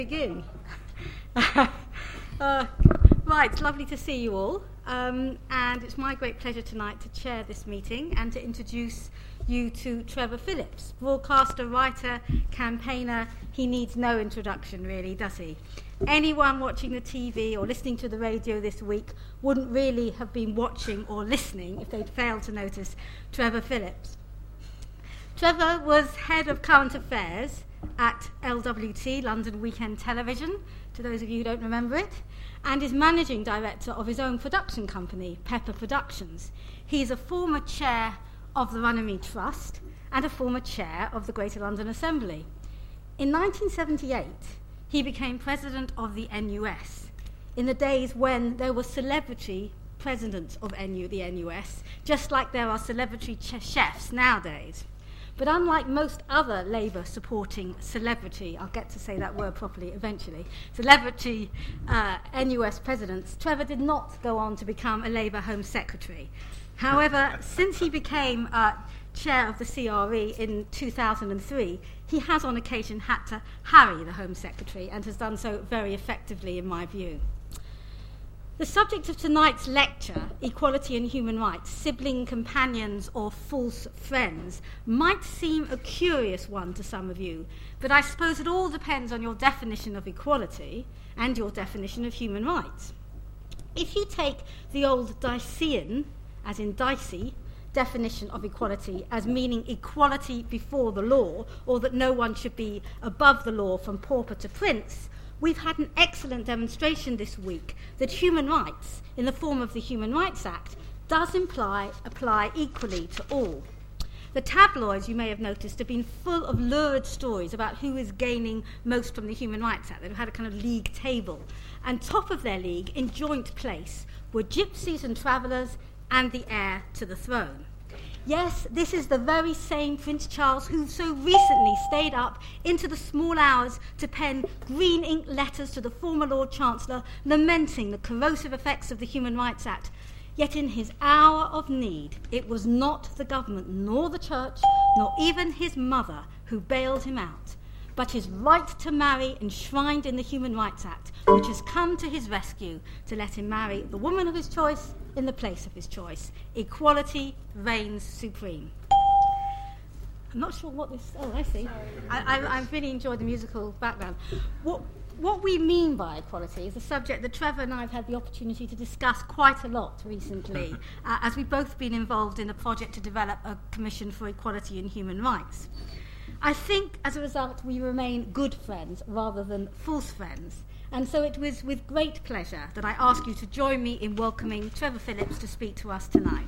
Begin. Right, it's lovely to see you all, and it's my great pleasure tonight to chair this meeting and to introduce you to Trevor Phillips, broadcaster, writer, campaigner. He needs no introduction, really, does he? Anyone watching the TV or listening to the radio this week wouldn't really have been watching or listening if they'd failed to notice Trevor Phillips. Trevor was head of current affairs at LWT, London Weekend Television, to those of you who don't remember it, and is managing director of his own production company, Pepper Productions. He is a former chair of the Runnymede Trust and a former chair of the Greater London Assembly. In 1978, he became president of the NUS, in the days when there were celebrity presidents of the NUS, just like there are celebrity chefs nowadays. But unlike most other Labour-supporting celebrity, I'll get to say that word properly eventually, celebrity NUS presidents, Trevor did not go on to become a Labour Home Secretary. However, since he became chair of the CRE in 2003, he has on occasion had to harry the Home Secretary and has done so very effectively, in my view. The subject of tonight's lecture, Equality and Human Rights, Sibling Companions or False Friends, might seem a curious one to some of you, but I suppose it all depends on your definition of equality and your definition of human rights. If you take the old Diceian, as in Dicey, definition of equality as meaning equality before the law, or that no one should be above the law from pauper to prince, we've had an excellent demonstration this week that human rights, in the form of the Human Rights Act, does apply equally to all. The tabloids, you may have noticed, have been full of lurid stories about who is gaining most from the Human Rights Act. They've had a kind of league table. And top of their league, in joint place, were gypsies and travellers and the heir to the throne. Yes, this is the very same Prince Charles who so recently stayed up into the small hours to pen green ink letters to the former Lord Chancellor lamenting the corrosive effects of the Human Rights Act. Yet in his hour of need, it was not the government, nor the church, nor even his mother who bailed him out, but his right to marry enshrined in the Human Rights Act, which has come to his rescue to let him marry the woman of his choice in the place of his choice. Equality reigns supreme. I'm not sure what this... Oh, I see. I really enjoyed the musical background. What we mean by equality is a subject that Trevor and I have had the opportunity to discuss quite a lot recently, as we've both been involved in a project to develop a Commission for Equality and Human Rights. I think, as a result, we remain good friends rather than false friends. And so it was with great pleasure that I ask you to join me in welcoming Trevor Phillips to speak to us tonight.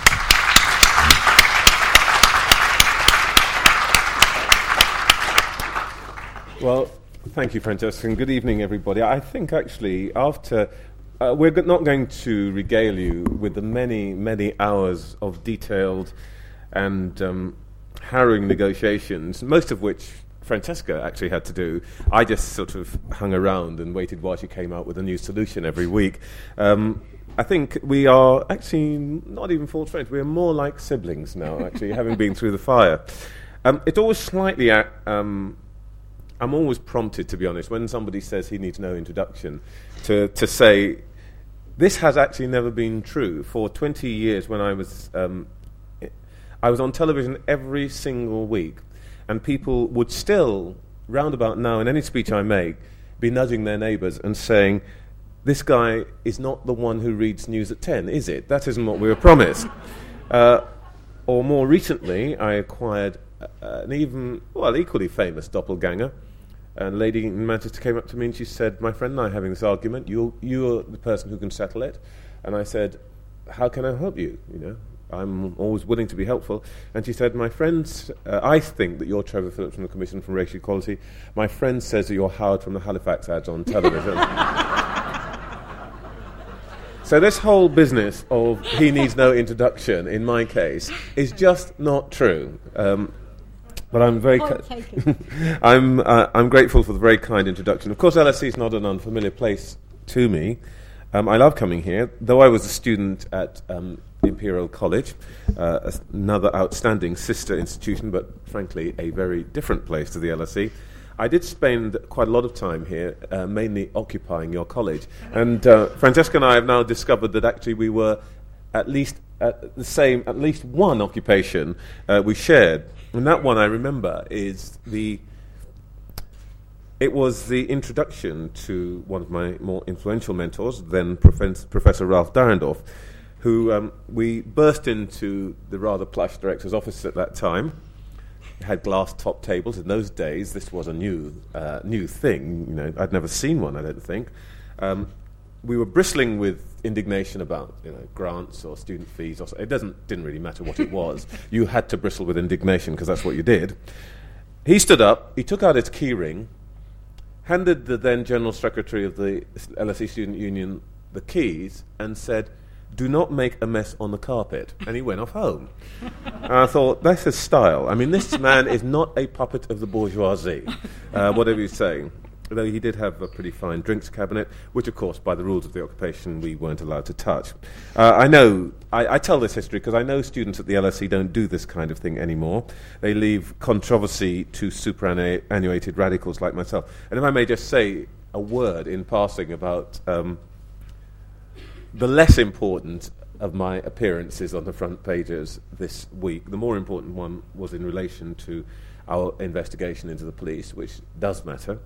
Well, thank you, Francesca, and good evening, everybody. I think, actually, after... we're not going to regale you with the many, many hours of detailed and harrowing negotiations, most of which Francesca actually had to do. I just sort of hung around and waited while she came out with a new solution every week. I think we are actually not even false friends. We're more like siblings now, actually, having been through the fire. It's always slightly... I'm always prompted, to be honest, when somebody says he needs no introduction, to say, this has actually never been true. For 20 years, when I was on television every single week, and people would still, round about now, in any speech I make, be nudging their neighbours and saying, this guy is not the one who reads news at 10, is it? That isn't what we were promised. Or more recently, I acquired an equally famous doppelganger. And a lady in Manchester came up to me and she said, my friend and I are having this argument. You're the person who can settle it. And I said, how can I help you? You know, I'm always willing to be helpful. And she said, my friends, I think that you're Trevor Phillips from the Commission for Racial Equality. My friend says that you're Howard from the Halifax ads on television. So this whole business of he needs no introduction, in my case, is just not true. But I'm very I'm grateful for the very kind introduction. Of course, LSE is not an unfamiliar place to me. I love coming here, though I was a student at Imperial College, another outstanding sister institution, but frankly a very different place to the LSE. I did spend quite a lot of time here, mainly occupying your college. And Francesca and I have now discovered that actually we were at least one occupation we shared. And that one I remember it was the introduction to one of my more influential mentors, then Professor Ralph Dahrendorf, who we burst into the rather plush director's office at that time. It had glass top tables. In those days, this was a new thing. You know, I'd never seen one, I don't think. We were bristling with indignation about grants or student fees. It didn't really matter what it was. You had to bristle with indignation because that's what you did. He stood up. He took out his key ring, handed the then General Secretary of the LSE Student Union the keys, and said, "Do not make a mess on the carpet." And he went off home. And I thought, that's his style. I mean, this man is not a puppet of the bourgeoisie, whatever you say. Though he did have a pretty fine drinks cabinet, which, of course, by the rules of the occupation, we weren't allowed to touch. I tell this history because I know students at the LSE don't do this kind of thing anymore. They leave controversy to superannuated radicals like myself. And if I may just say a word in passing about the less important of my appearances on the front pages this week. The more important one was in relation to our investigation into the police, which does matter.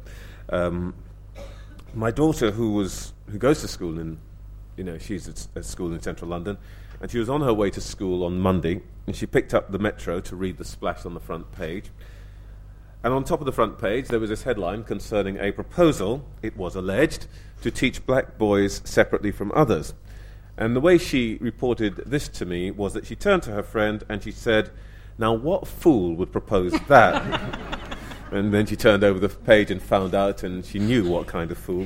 My daughter, who goes to school she's at school in central London, and she was on her way to school on Monday, and she picked up the Metro to read the splash on the front page. And on top of the front page, there was this headline concerning a proposal, it was alleged, to teach black boys separately from others. And the way she reported this to me was that she turned to her friend and she said, "Now what fool would propose that?" And then she turned over the page and found out, and she knew what kind of fool.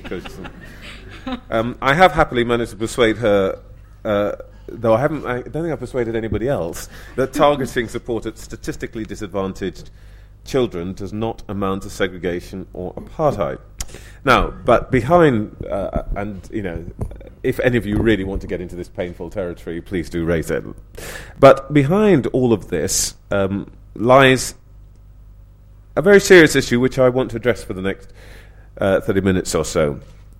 I have happily managed to persuade her, though I don't think I've persuaded anybody else, that targeting support at statistically disadvantaged children does not amount to segregation or apartheid. Now, but behind, if any of you really want to get into this painful territory, please do raise it. But behind all of this lies a very serious issue which I want to address for the next 30 minutes or so.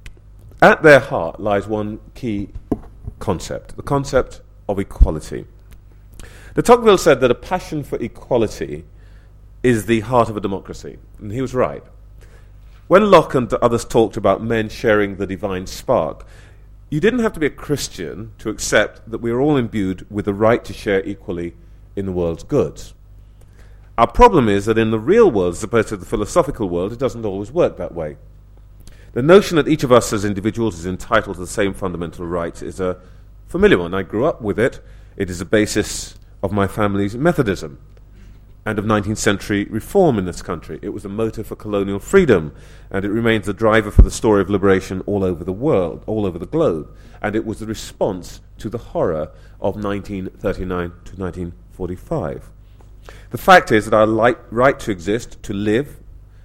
At their heart lies one key concept, the concept of equality. De Tocqueville said that a passion for equality is the heart of a democracy, and he was right. When Locke and others talked about men sharing the divine spark, you didn't have to be a Christian to accept that we are all imbued with the right to share equally in the world's goods. Our problem is that in the real world, as opposed to the philosophical world, it doesn't always work that way. The notion that each of us as individuals is entitled to the same fundamental rights is a familiar one. I grew up with it. It is the basis of my family's Methodism and of 19th century reform in this country. It was a motive for colonial freedom, and it remains the driver for the story of liberation all over the world, all over the globe. And it was the response to the horror of 1939 to 1945. The fact is that our right to exist, to live,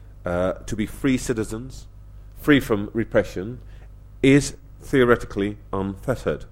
to be free citizens, free from repression, is theoretically unfettered.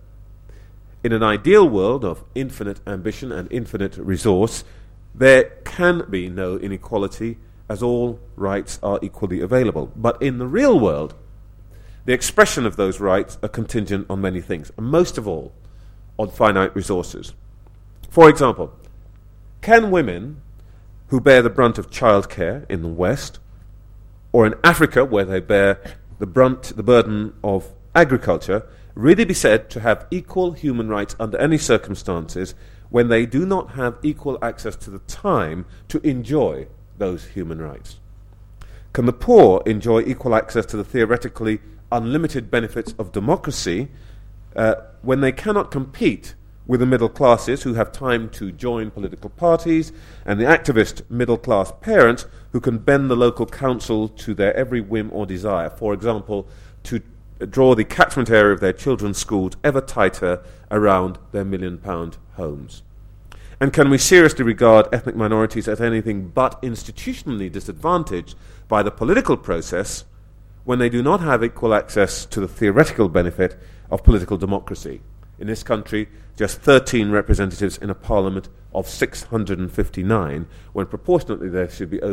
In an ideal world of infinite ambition and infinite resource, there can be no inequality, as all rights are equally available. But in the real world, the expression of those rights are contingent on many things, and most of all, on finite resources. For example, can women who bear the brunt of childcare in the West, or in Africa where they bear the burden of agriculture, really be said to have equal human rights under any circumstances when they do not have equal access to the time to enjoy those human rights? Can the poor enjoy equal access to the theoretically unlimited benefits of democracy when they cannot compete with the middle classes who have time to join political parties and the activist middle-class parents who can bend the local council to their every whim or desire, for example, to draw the catchment area of their children's schools ever tighter around their million-pound homes? And can we seriously regard ethnic minorities as anything but institutionally disadvantaged by the political process when they do not have equal access to the theoretical benefit of political democracy? In this country, just 13 representatives in a parliament of 659, when proportionately there should be over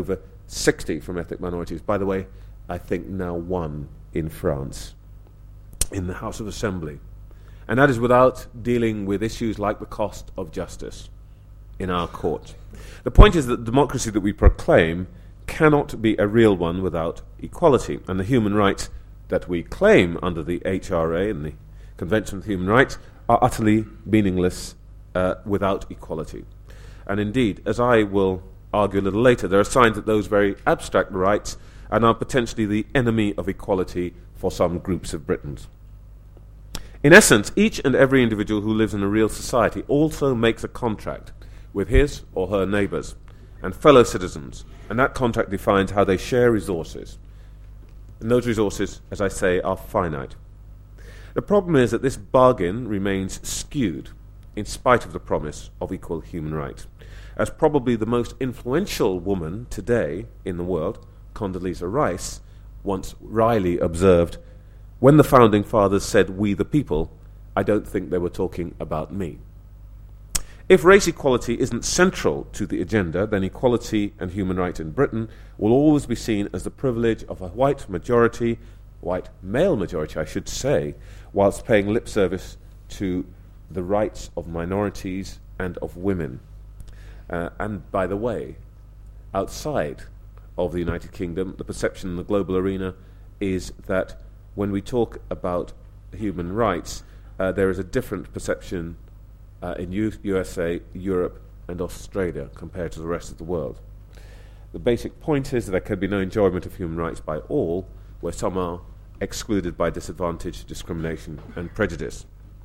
60 from ethnic minorities. By the way, I think now 1 in France, in the House of Assembly. And that is without dealing with issues like the cost of justice in our court. The point is that the democracy that we proclaim cannot be a real one without equality, and the human rights that we claim under the HRA and the Convention on Human Rights are utterly meaningless without equality. And indeed, as I will argue a little later, there are signs that those very abstract rights are now potentially the enemy of equality for some groups of Britons. In essence, each and every individual who lives in a real society also makes a contract with his or her neighbours and fellow citizens, and that contract defines how they share resources. And those resources, as I say, are finite. The problem is that this bargain remains skewed in spite of the promise of equal human rights. As probably the most influential woman today in the world, Condoleezza Rice, once wryly observed, "When the Founding Fathers said 'we the people,' I don't think they were talking about me." If race equality isn't central to the agenda, then equality and human rights in Britain will always be seen as the privilege of a white majority, white male majority I should say, whilst paying lip service to the rights of minorities and of women. And by the way, outside of the United Kingdom, the perception in the global arena is that when we talk about human rights, there is a different perception in USA, Europe, and Australia compared to the rest of the world. The basic point is that there can be no enjoyment of human rights by all, where some are excluded by disadvantage, discrimination, and prejudice.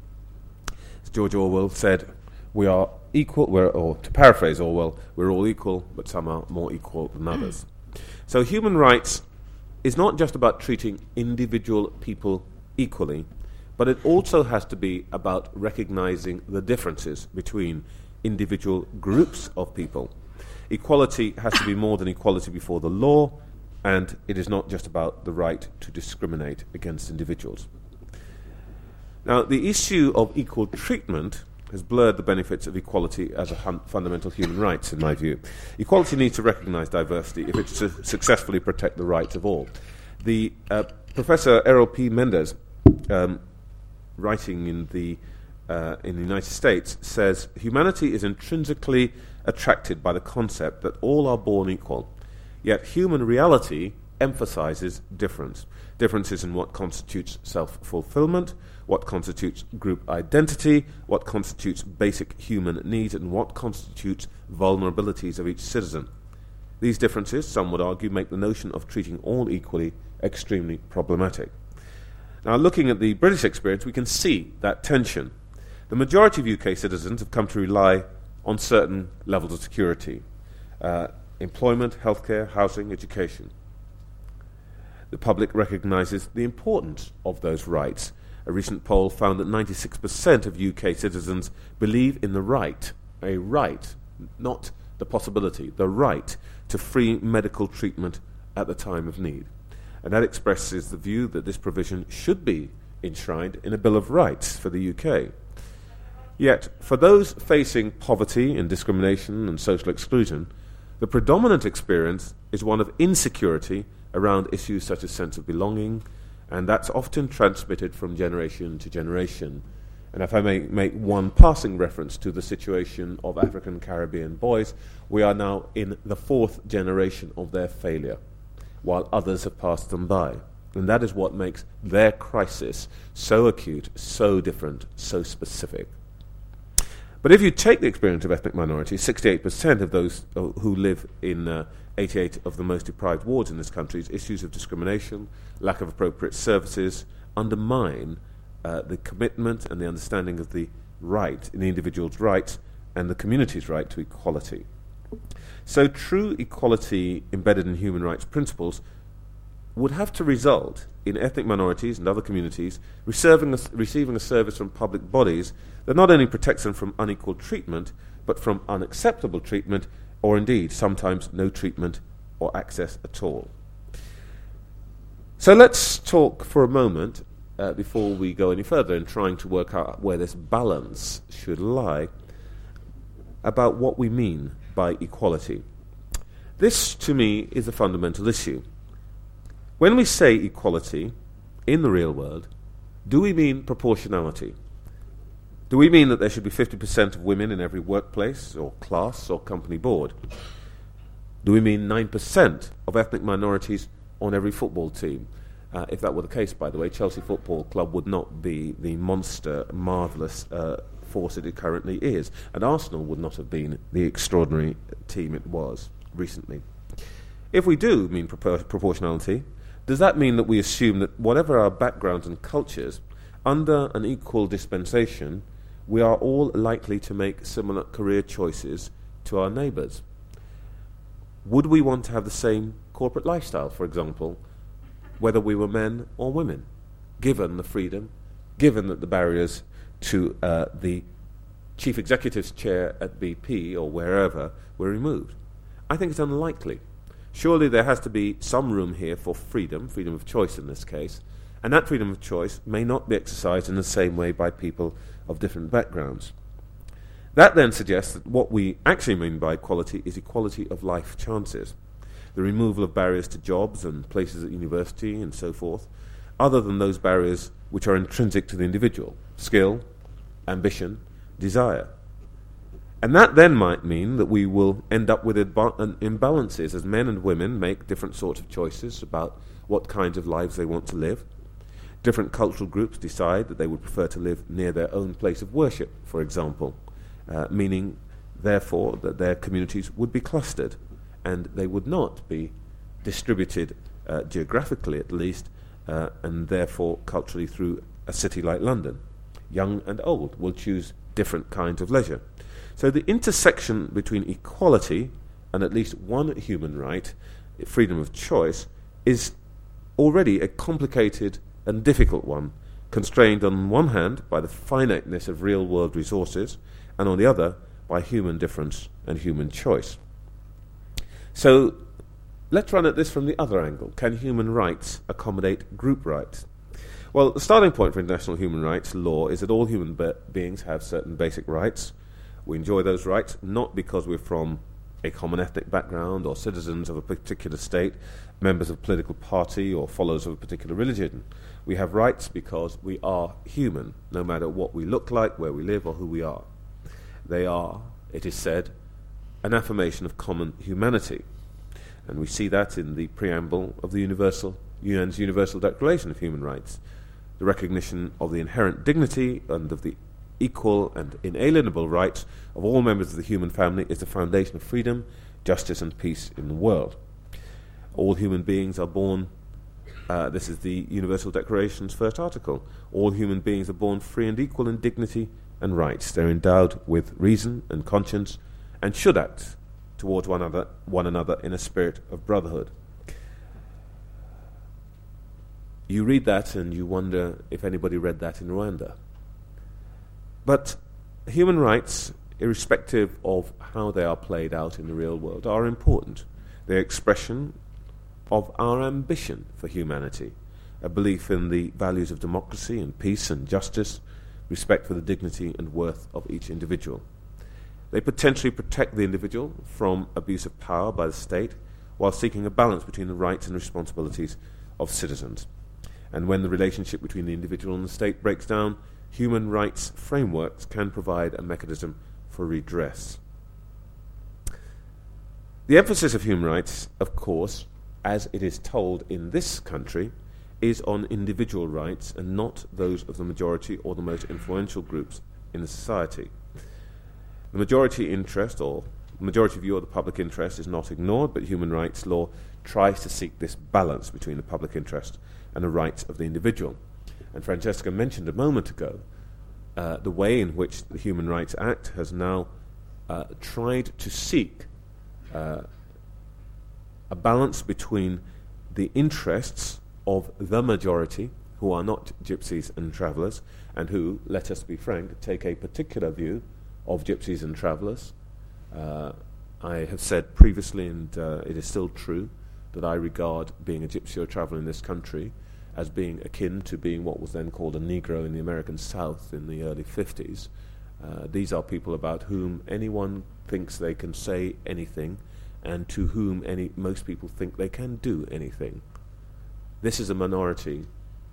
As George Orwell said, we are equal, or to paraphrase Orwell, we're all equal, but some are more equal than others. So human rights is not just about treating individual people equally, but it also has to be about recognizing the differences between individual groups of people. Equality has to be more than equality before the law, and it is not just about the right to discriminate against individuals. Now, the issue of equal treatment has blurred the benefits of equality as a fundamental human right, in my view. Equality needs to recognize diversity if it's to successfully protect the rights of all. The Professor Errol P. Mendes, writing in the United States, says, "Humanity is intrinsically attracted by the concept that all are born equal, yet human reality emphasizes difference. Differences in what constitutes self-fulfillment, what constitutes group identity, what constitutes basic human needs, and what constitutes vulnerabilities of each citizen. These differences, some would argue, make the notion of treating all equally extremely problematic." Now, looking at the British experience, we can see that tension. The majority of UK citizens have come to rely on certain levels of security: employment, healthcare, housing, education. The public recognises the importance of those rights. A recent poll found that 96% of UK citizens believe in the right, a right, not the possibility, the right to free medical treatment at the time of need. And that expresses the view that this provision should be enshrined in a Bill of Rights for the UK. Yet, for those facing poverty and discrimination and social exclusion, the predominant experience is one of insecurity around issues such as sense of belonging, and that's often transmitted from generation to generation. And if I may make one passing reference to the situation of African Caribbean boys, we are now in the 4th generation of their failure, while others have passed them by. And that is what makes their crisis so acute, so different, so specific. But if you take the experience of ethnic minorities, 68% of those who live in 88 of the most deprived wards in this country's issues of discrimination, lack of appropriate services, undermine the commitment and the understanding of the right, in the individual's rights, and the community's right to equality. So true equality embedded in human rights principles would have to result in ethnic minorities and other communities receiving a service from public bodies that not only protects them from unequal treatment, but from unacceptable treatment, or indeed sometimes no treatment or access at all. So let's talk for a moment, before we go any further in trying to work out where this balance should lie, about what we mean by equality. This, to me, is a fundamental issue. When we say equality in the real world, do we mean proportionality? Do we mean that there should be 50% of women in every workplace or class or company board? Do we mean 9% of ethnic minorities on every football team? If that were the case, by the way, Chelsea Football Club would not be the monster, marvellous force that it currently is, and Arsenal would not have been the extraordinary team it was recently. If we do mean proportionality, does that mean that we assume that whatever our backgrounds and cultures, under an equal dispensation, we are all likely to make similar career choices to our neighbours? Would we want to have the same corporate lifestyle, for example, whether we were men or women, given the freedom, given that the barriers to the chief executive's chair at BP or wherever were removed? I think it's unlikely. Surely there has to be some room here for freedom of choice in this case, and that freedom of choice may not be exercised in the same way by people of different backgrounds. That then suggests that what we actually mean by equality is equality of life chances, the removal of barriers to jobs and places at university and so forth, other than those barriers which are intrinsic to the individual: skill, ambition, desire. And that then might mean that we will end up with imbalances as men and women make different sorts of choices about what kinds of lives they want to live. Different cultural groups decide that they would prefer to live near their own place of worship, for example, meaning, therefore, that their communities would be clustered and they would not be distributed geographically, at least, and therefore culturally through a city like London. Young and old will choose different kinds of leisure. So the intersection between equality and at least one human right, freedom of choice, is already a complicated and difficult one, constrained on one hand by the finiteness of real-world resources, and on the other by human difference and human choice. So let's run at this from the other angle. Can human rights accommodate group rights? Well, the starting point for international human rights law is that all human beings have certain basic rights. We enjoy those rights not because we're from a common ethnic background or citizens of a particular state, members of a political party or followers of a particular religion. We have rights because we are human, no matter what we look like, where we live, or who we are. They are, it is said, an affirmation of common humanity. And we see that in the preamble of the UN's Universal Declaration of Human Rights. The recognition of the inherent dignity and of the equal and inalienable rights of all members of the human family is the foundation of freedom, justice, and peace in the world. All human beings are born, this is the Universal Declaration's first article, all human beings are born free and equal in dignity and rights. They're endowed with reason and conscience and should act towards one another in a spirit of brotherhood. You read that and you wonder if anybody read that in Rwanda. But human rights, irrespective of how they are played out in the real world, are important. They're expression of our ambition for humanity, a belief in the values of democracy and peace and justice, respect for the dignity and worth of each individual. They potentially protect the individual from abuse of power by the state while seeking a balance between the rights and responsibilities of citizens. And when the relationship between the individual and the state breaks down, human rights frameworks can provide a mechanism for redress. The emphasis of human rights, of course, as it is told in this country, is on individual rights and not those of the majority or the most influential groups in the society. The majority interest or the majority view of the public interest is not ignored, but human rights law tries to seek this balance between the public interest and the rights of the individual. And Francesca mentioned a moment ago the way in which the Human Rights Act has now tried to seek a balance between the interests of the majority, who are not gypsies and travellers, and who, let us be frank, take a particular view of gypsies and travellers. I have said previously, and it is still true, that I regard being a gypsy or traveller in this country as being akin to being what was then called a Negro in the American South in the early 50s. These are people about whom anyone thinks they can say anything and to whom most people think they can do anything. This is a minority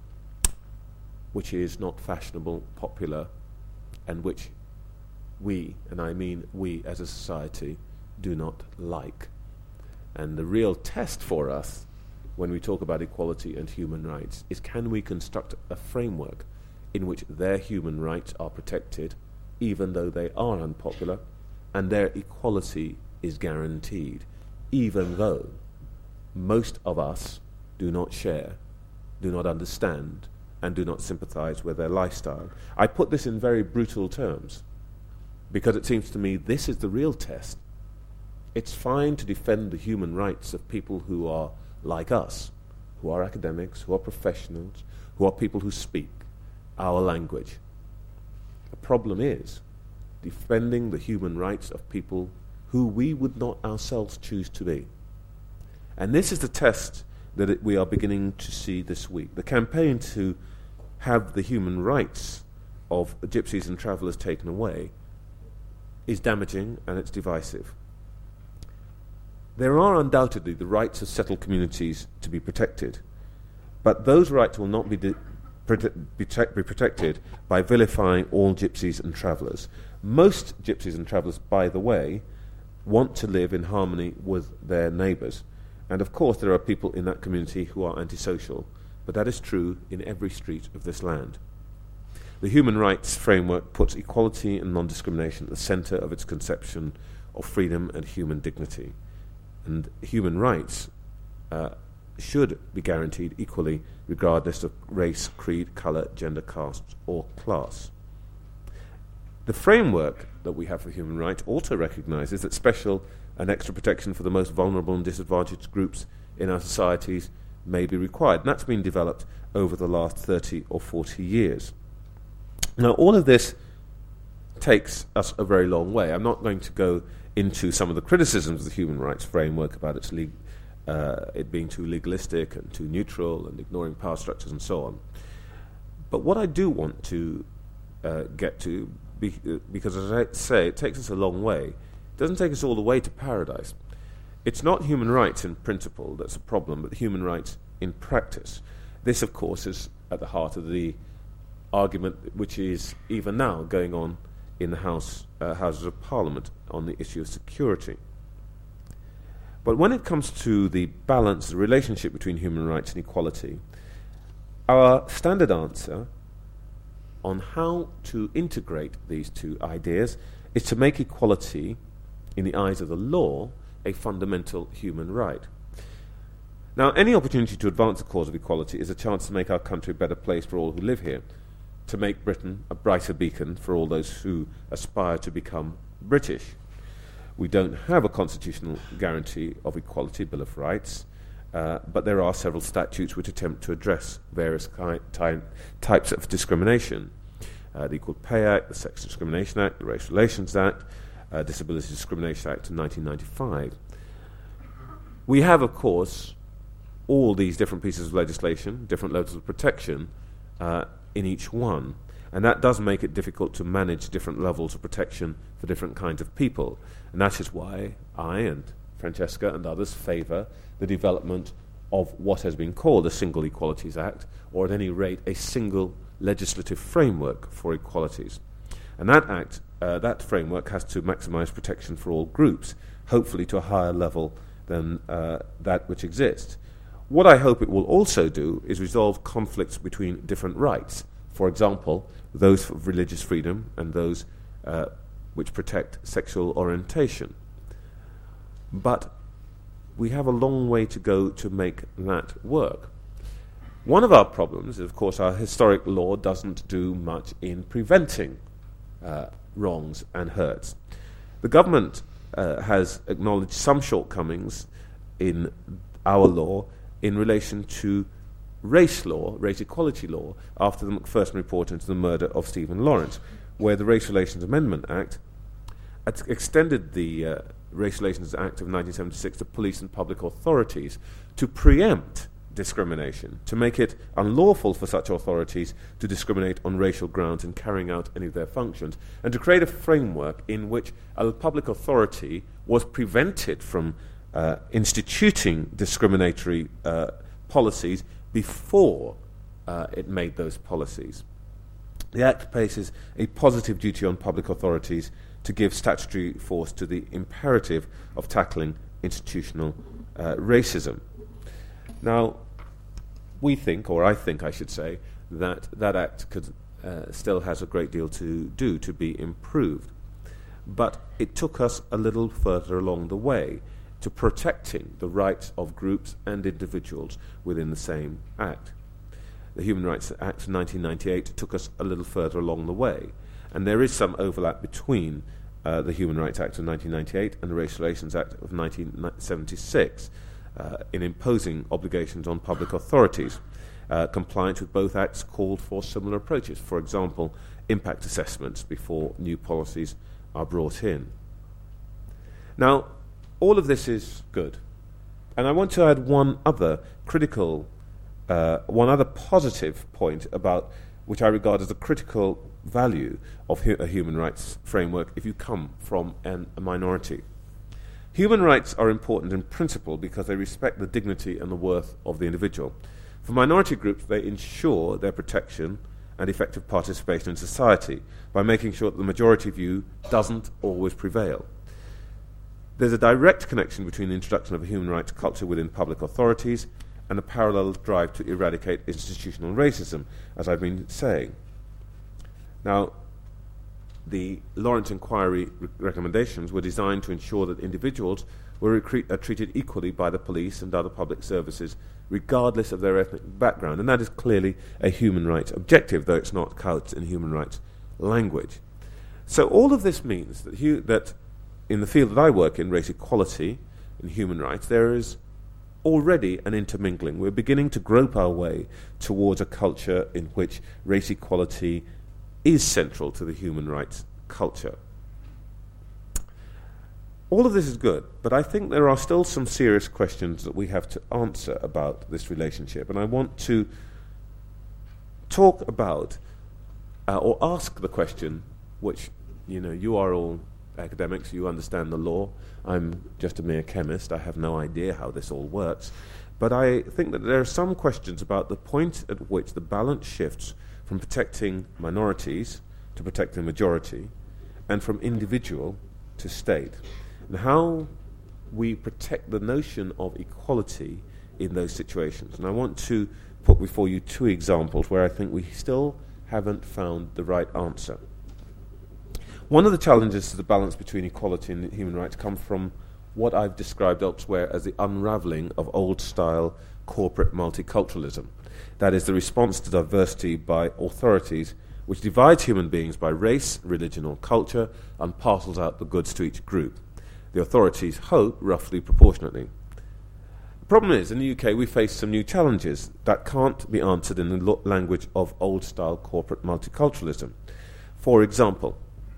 which is not fashionable, popular, and which we, and I mean we as a society, do not like. And the real test for us when we talk about equality and human rights is, can we construct a framework in which their human rights are protected, even though they are unpopular, and their equality is guaranteed, even though most of us do not share, do not understand, and do not sympathize with their lifestyle. I put this in very brutal terms, because it seems to me this is the real test. It's fine to defend the human rights of people who are like us, who are academics, who are professionals, who are people who speak our language. The problem is defending the human rights of people who we would not ourselves choose to be. And this is the test that we are beginning to see this week. The campaign to have the human rights of gypsies and travellers taken away is damaging, and it's divisive. There are undoubtedly the rights of settled communities to be protected, but those rights will not be protected by vilifying all gypsies and travellers. Most gypsies and travellers, by the way, want to live in harmony with their neighbours. And of course there are people in that community who are antisocial, but that is true in every street of this land. The human rights framework puts equality and non-discrimination at the centre of its conception of freedom and human dignity. And human rights should be guaranteed equally, regardless of race, creed, colour, gender, caste, or class. The framework that we have for human rights also recognises that special and extra protection for the most vulnerable and disadvantaged groups in our societies may be required. And that's been developed over the last 30 or 40 years. Now, all of this takes us a very long way. I'm not going to go into some of the criticisms of the human rights framework about it being too legalistic and too neutral and ignoring power structures and so on. But what I do want to get to, because as I say, it takes us a long way. It doesn't take us all the way to paradise. It's not human rights in principle that's a problem, but human rights in practice. This, of course, is at the heart of the argument which is even now going on in the Houses of Parliament on the issue of security. But when it comes to the balance, the relationship between human rights and equality, our standard answer on how to integrate these two ideas is to make equality, in the eyes of the law, a fundamental human right. Now, any opportunity to advance the cause of equality is a chance to make our country a better place for all who live here, to make Britain a brighter beacon for all those who aspire to become British. We don't have a constitutional guarantee of equality, Bill of Rights, but there are several statutes which attempt to address various types of discrimination. The Equal Pay Act, the Sex Discrimination Act, the Race Relations Act, Disability Discrimination Act in 1995. We have, of course, all these different pieces of legislation, different levels of protection in each one. And that does make it difficult to manage different levels of protection for different kinds of people. And that is why I and Francesca and others favour the development of what has been called a Single Equalities Act, or at any rate a single legislative framework for equalities. And that act, that framework has to maximise protection for all groups, hopefully to a higher level than that which exists. What I hope it will also do is resolve conflicts between different rights. For example, those of religious freedom and those which protect sexual orientation. But we have a long way to go to make that work. One of our problems is, of course, our historic law doesn't do much in preventing wrongs and hurts. The government has acknowledged some shortcomings in our law in relation to race law, race equality law, after the Macpherson report into the murder of Stephen Lawrence, where the Race Relations Amendment Act extended the Race Relations Act of 1976 to police and public authorities to preempt discrimination, to make it unlawful for such authorities to discriminate on racial grounds in carrying out any of their functions, and to create a framework in which a public authority was prevented from instituting discriminatory policies before it made those policies. The Act places a positive duty on public authorities to give statutory force to the imperative of tackling institutional racism. Now, we think, or I think I should say, that that Act still has a great deal to do to be improved. But it took us a little further along the way to protecting the rights of groups and individuals within the same Act. The Human Rights Act of 1998 took us a little further along the way, and there is some overlap between the Human Rights Act of 1998 and the Racial Relations Act of 1976 in imposing obligations on public authorities. Compliance with both acts called for similar approaches. For example, impact assessments before new policies are brought in. Now, all of this is good, and I want to add one other positive point about which I regard as a critical value of a human rights framework if you come from a minority. Human rights are important in principle because they respect the dignity and the worth of the individual. For minority groups, they ensure their protection and effective participation in society by making sure that the majority view doesn't always prevail. There's a direct connection between the introduction of a human rights culture within public authorities and a parallel drive to eradicate institutional racism, as I've been saying. Now, the Lawrence Inquiry recommendations were designed to ensure that individuals were treated equally by the police and other public services, regardless of their ethnic background, and that is clearly a human rights objective, though it's not couched in human rights language. So all of this means that in the field that I work in, race equality and human rights, there is already an intermingling. We're beginning to grope our way towards a culture in which race equality is central to the human rights culture. All of this is good, but I think there are still some serious questions that we have to answer about this relationship, and I want to talk about or ask the question, which, you are all academics, you understand the law. I'm just a mere chemist. I have no idea how this all works. But I think that there are some questions about the point at which the balance shifts from protecting minorities to protecting the majority, and from individual to state, and how we protect the notion of equality in those situations. And I want to put before you two examples where I think we still haven't found the right answer. One of the challenges to the balance between equality and human rights comes from what I've described elsewhere as the unravelling of old-style corporate multiculturalism. That is, the response to diversity by authorities which divides human beings by race, religion or culture and parcels out the goods to each group. The authorities hope roughly proportionately. The problem is, in the UK we face some new challenges that can't be answered in the language of old-style corporate multiculturalism. For example,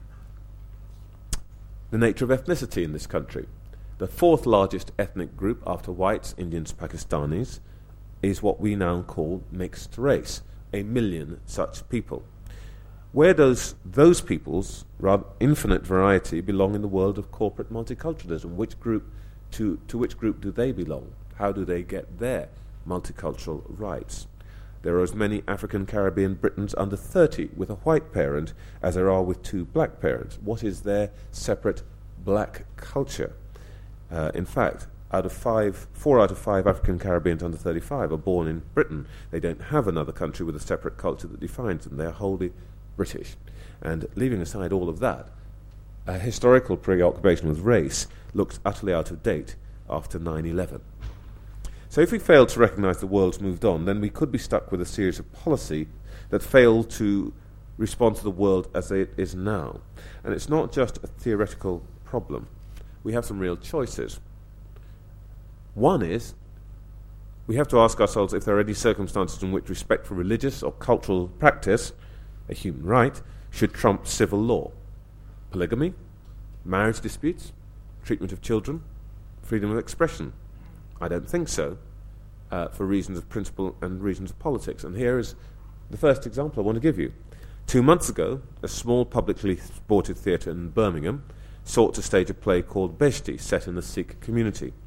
the nature of ethnicity in this country. The fourth largest ethnic group after whites, Indians, Pakistanis, is what we now call mixed race, 1 million such people. Where does those people's rather infinite variety belong in the world of corporate multiculturalism? Which group to which group do they belong? How do they get their multicultural rights? There are as many African Caribbean Britons under 30 with a white parent as there are with 2 black parents. What is their separate black culture? In fact, 4 out of 5 African Caribbeans under 35 are born in Britain. They don't have another country with a separate culture that defines them. They are wholly British. And leaving aside all of that, a historical preoccupation with race looks utterly out of date after 9/11. So if we fail to recognise the world's moved on, then we could be stuck with a series of policy that fail to respond to the world as it is now. And it's not just a theoretical problem. We have some real choices. One is, we have to ask ourselves if there are any circumstances in which respect for religious or cultural practice, a human right, should trump civil law. Polygamy, marriage disputes, treatment of children, freedom of expression. I don't think so, for reasons of principle and reasons of politics. And here is the first example I want to give you. 2 months ago, a small publicly supported theatre in Birmingham sought to stage a play called Beheshti, set in the Sikh community.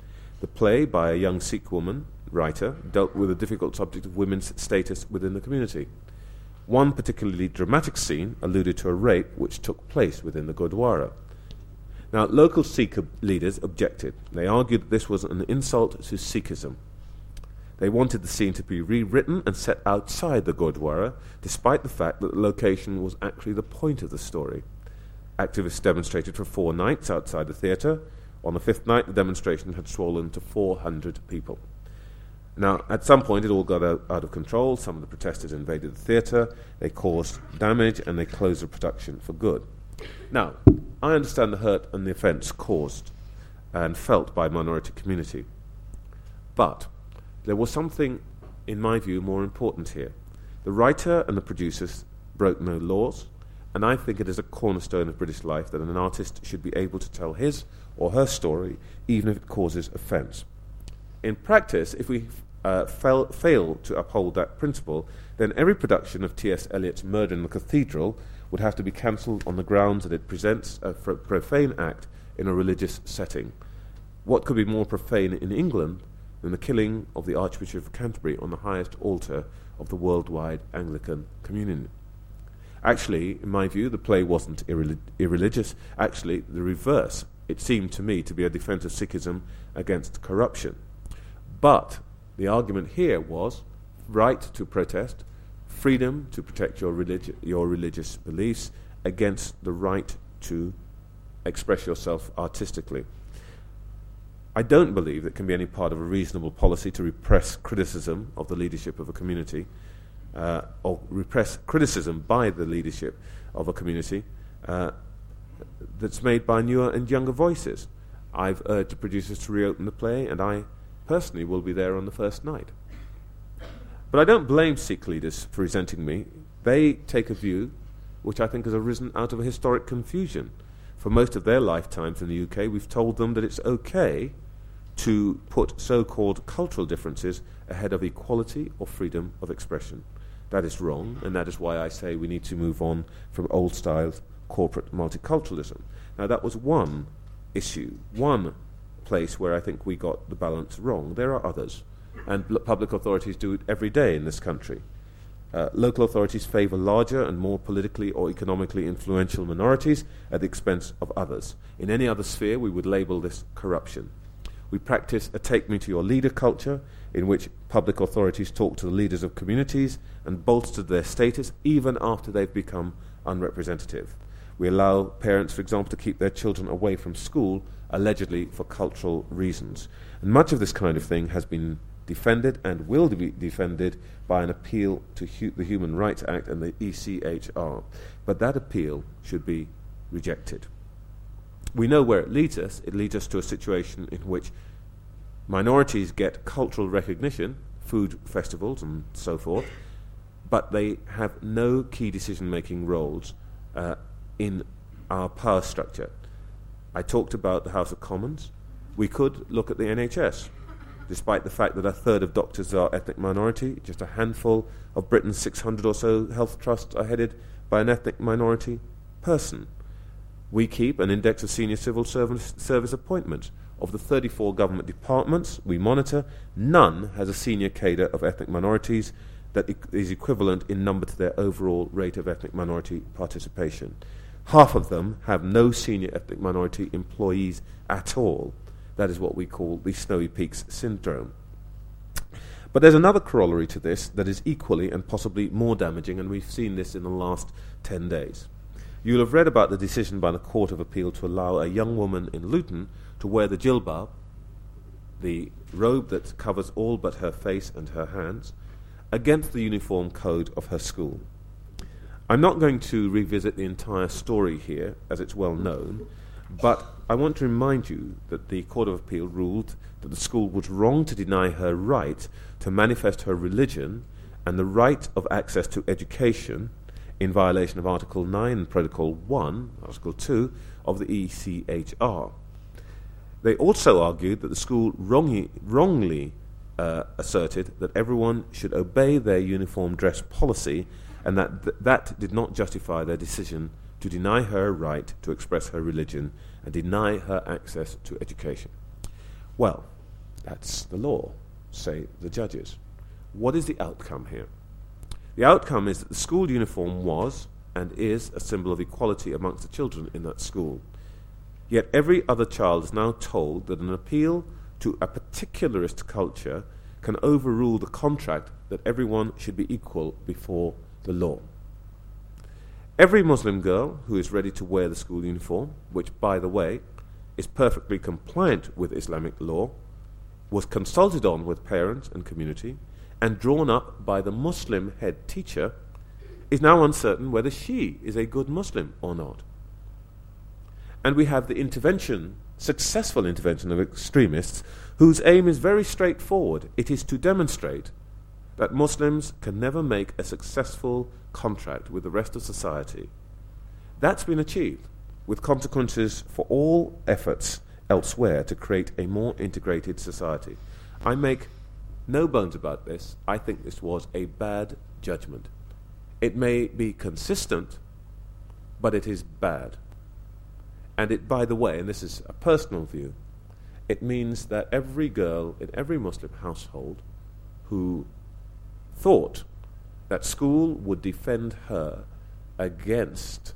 The play, by a young Sikh woman writer, dealt with the difficult subject of women's status within the community. One particularly dramatic scene alluded to a rape which took place within the Gurdwara. Now, local Sikh leaders objected. They argued that this was an insult to Sikhism. They wanted the scene to be rewritten and set outside the Gurdwara, despite the fact that the location was actually the point of the story. Activists demonstrated for 4 nights outside the theatre. On the 5th night, the demonstration had swollen to 400 people. Now, at some point, it all got out of control. Some of the protesters invaded the theatre, they caused damage, and they closed the production for good. Now, I understand the hurt and the offence caused and felt by minority community. But there was something, in my view, more important here. The writer and the producers broke no laws, and I think it is a cornerstone of British life that an artist should be able to tell his or her story, even if it causes offence. In practice, if we fail to uphold that principle, then every production of T.S. Eliot's Murder in the Cathedral would have to be cancelled on the grounds that it presents a profane act in a religious setting. What could be more profane in England than the killing of the Archbishop of Canterbury on the highest altar of the worldwide Anglican Communion? Actually, in my view, the play wasn't irreligious. Actually, the reverse. It seemed to me to be a defence of Sikhism against corruption. But the argument here was right to protest, freedom to protect your religious beliefs against the right to express yourself artistically. I don't believe it can be any part of a reasonable policy to repress criticism of the leadership of a community, or repress criticism by the leadership of a community that's made by newer and younger voices. I've urged the producers to reopen the play, and I personally will be there on the first night. But I don't blame Sikh leaders for resenting me. They take a view which I think has arisen out of a historic confusion. For most of their lifetimes in the UK, we've told them that it's okay to put so-called cultural differences ahead of equality or freedom of expression. That is wrong, and that is why I say we need to move on from old-style corporate multiculturalism. Now, that was one issue, one place where I think we got the balance wrong. There are others, and public authorities do it every day in this country. Local authorities favour larger and more politically or economically influential minorities at the expense of others. In any other sphere, we would label this corruption. We practice a take-me-to-your-leader culture in which public authorities talk to the leaders of communities and bolster their status even after they've become unrepresentative. We allow parents, for example, to keep their children away from school, allegedly for cultural reasons. And much of this kind of thing has been defended and will be defended by an appeal to the Human Rights Act and the ECHR. But that appeal should be rejected. We know where it leads us. It leads us to a situation in which minorities get cultural recognition, food festivals and so forth, but they have no key decision-making roles in our power structure. I talked about the House of Commons. We could look at the NHS. Despite the fact that a third of doctors are ethnic minority, just a handful of Britain's 600 or so health trusts are headed by an ethnic minority person. We keep an index of senior civil service appointments. Of the 34 government departments we monitor, none has a senior cadre of ethnic minorities that is equivalent in number to their overall rate of ethnic minority participation. Half of them have no senior ethnic minority employees at all. That is what we call the Snowy Peaks syndrome. But there's another corollary to this that is equally and possibly more damaging, and we've seen this in the last 10 days. You'll have read about the decision by the Court of Appeal to allow a young woman in Luton to wear the jilbab, the robe that covers all but her face and her hands, against the uniform code of her school. I'm not going to revisit the entire story here, as it's well known, but I want to remind you that the Court of Appeal ruled that the school was wrong to deny her right to manifest her religion and the right of access to education in violation of Article 9 and Protocol 1, Article 2 of the ECHR. They also argued that the school wrongly asserted that everyone should obey their uniform dress policy and that did not justify their decision to deny her right to express her religion and deny her access to education. Well, That's the law, say the judges. What is the outcome here? The outcome is that the school uniform was and is a symbol of equality amongst the children in that school. Yet every other child is now told that an appeal to a particularist culture can overrule the contract that everyone should be equal before the law. Every Muslim girl who is ready to wear the school uniform, which, by the way, is perfectly compliant with Islamic law, was consulted on with parents and community, and drawn up by the Muslim head teacher, is now uncertain whether she is a good Muslim or not. And we have the successful intervention of extremists whose aim is very straightforward. It is to demonstrate that Muslims can never make a successful contract with the rest of society. That's been achieved, with consequences for all efforts elsewhere to create a more integrated society. I make no bones about this. I think this was a bad judgment. It may be consistent, but it is bad. And it, by the way, and this is a personal view, it means that every girl in every Muslim household who thought that school would defend her against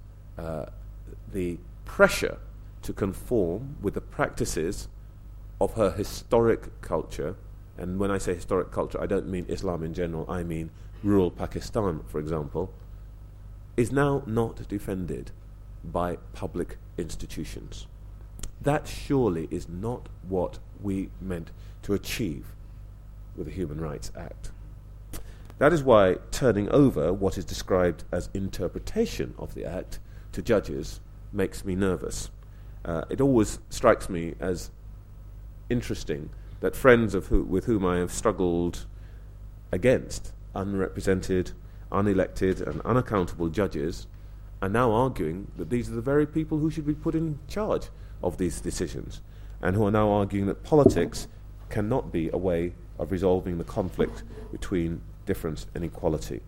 the pressure to conform with the practices of her historic culture, and when I say historic culture, I don't mean Islam in general, I mean rural Pakistan, for example, is now not defended by public institutions. That surely is not what we meant to achieve with the Human Rights Act. That is why turning over what is described as interpretation of the Act to judges makes me nervous. It always strikes me as interesting that friends with whom I have struggled against unrepresented, unelected and unaccountable judges are now arguing that these are the very people who should be put in charge of these decisions, and who are now arguing that politics cannot be a way of resolving the conflict between difference and equality.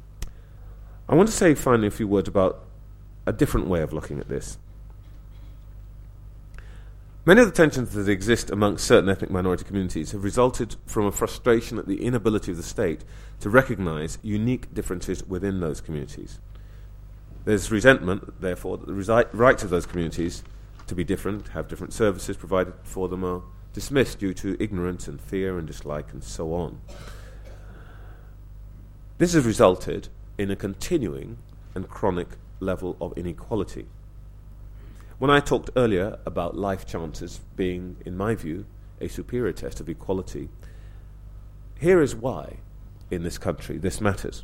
I want to say finally a few words about a different way of looking at this. Many of the tensions that exist amongst certain ethnic minority communities have resulted from a frustration at the inability of the state to recognize unique differences within those communities. There's resentment, therefore, that the rights of those communities to be different, have different services provided for them, are dismissed due to ignorance and fear and dislike and so on. This has resulted in a continuing and chronic level of inequality. When I talked earlier about life chances being, in my view, a superior test of equality, here is why, in this country, this matters.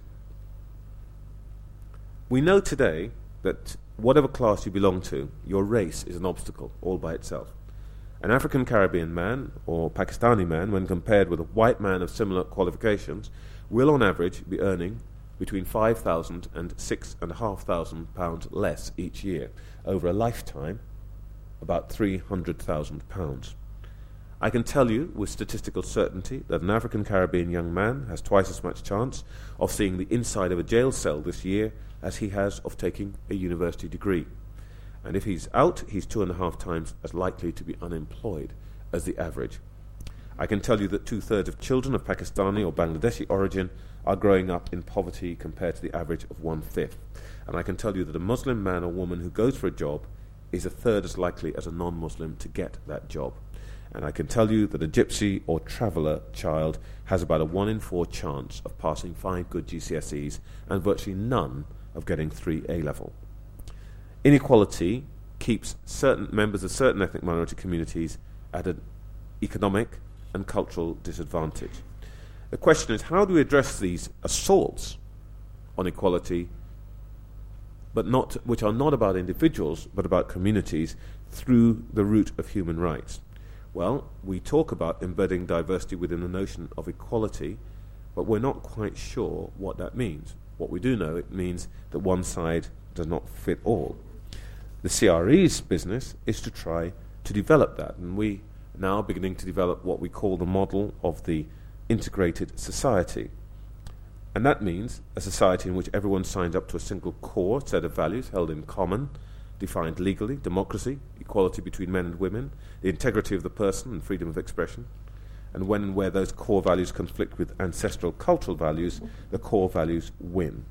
We know today that whatever class you belong to, your race is an obstacle all by itself. An African Caribbean man or Pakistani man, when compared with a white man of similar qualifications, will on average be earning between £5,000 and £6,500 less each year. Over a lifetime, about £300,000. I can tell you with statistical certainty that an African Caribbean young man has twice as much chance of seeing the inside of a jail cell this year as he has of taking a university degree. And if he's out, he's 2.5 times as likely to be unemployed as the average. I can tell you that 2/3 of children of Pakistani or Bangladeshi origin are growing up in poverty compared to the average of 1/5. And I can tell you that a Muslim man or woman who goes for a job is 1/3 as likely as a non-Muslim to get that job. And I can tell you that a gypsy or traveller child has about a 1 in 4 chance of passing 5 good GCSEs and virtually none of getting 3 A-level. Inequality keeps certain members of certain ethnic minority communities at an economic and cultural disadvantage. The question is, how do we address these assaults on equality, which are not about individuals, but about communities, through the route of human rights? Well, we talk about embedding diversity within the notion of equality, but we're not quite sure what that means. What we do know, it means that one side does not fit all. The CRE's business is to try to develop that, and we are now beginning to develop what we call the model of the integrated society. And that means a society in which everyone signs up to a single core set of values held in common, defined legally: democracy, equality between men and women, the integrity of the person and freedom of expression. And when and where those core values conflict with ancestral cultural values, the core values win.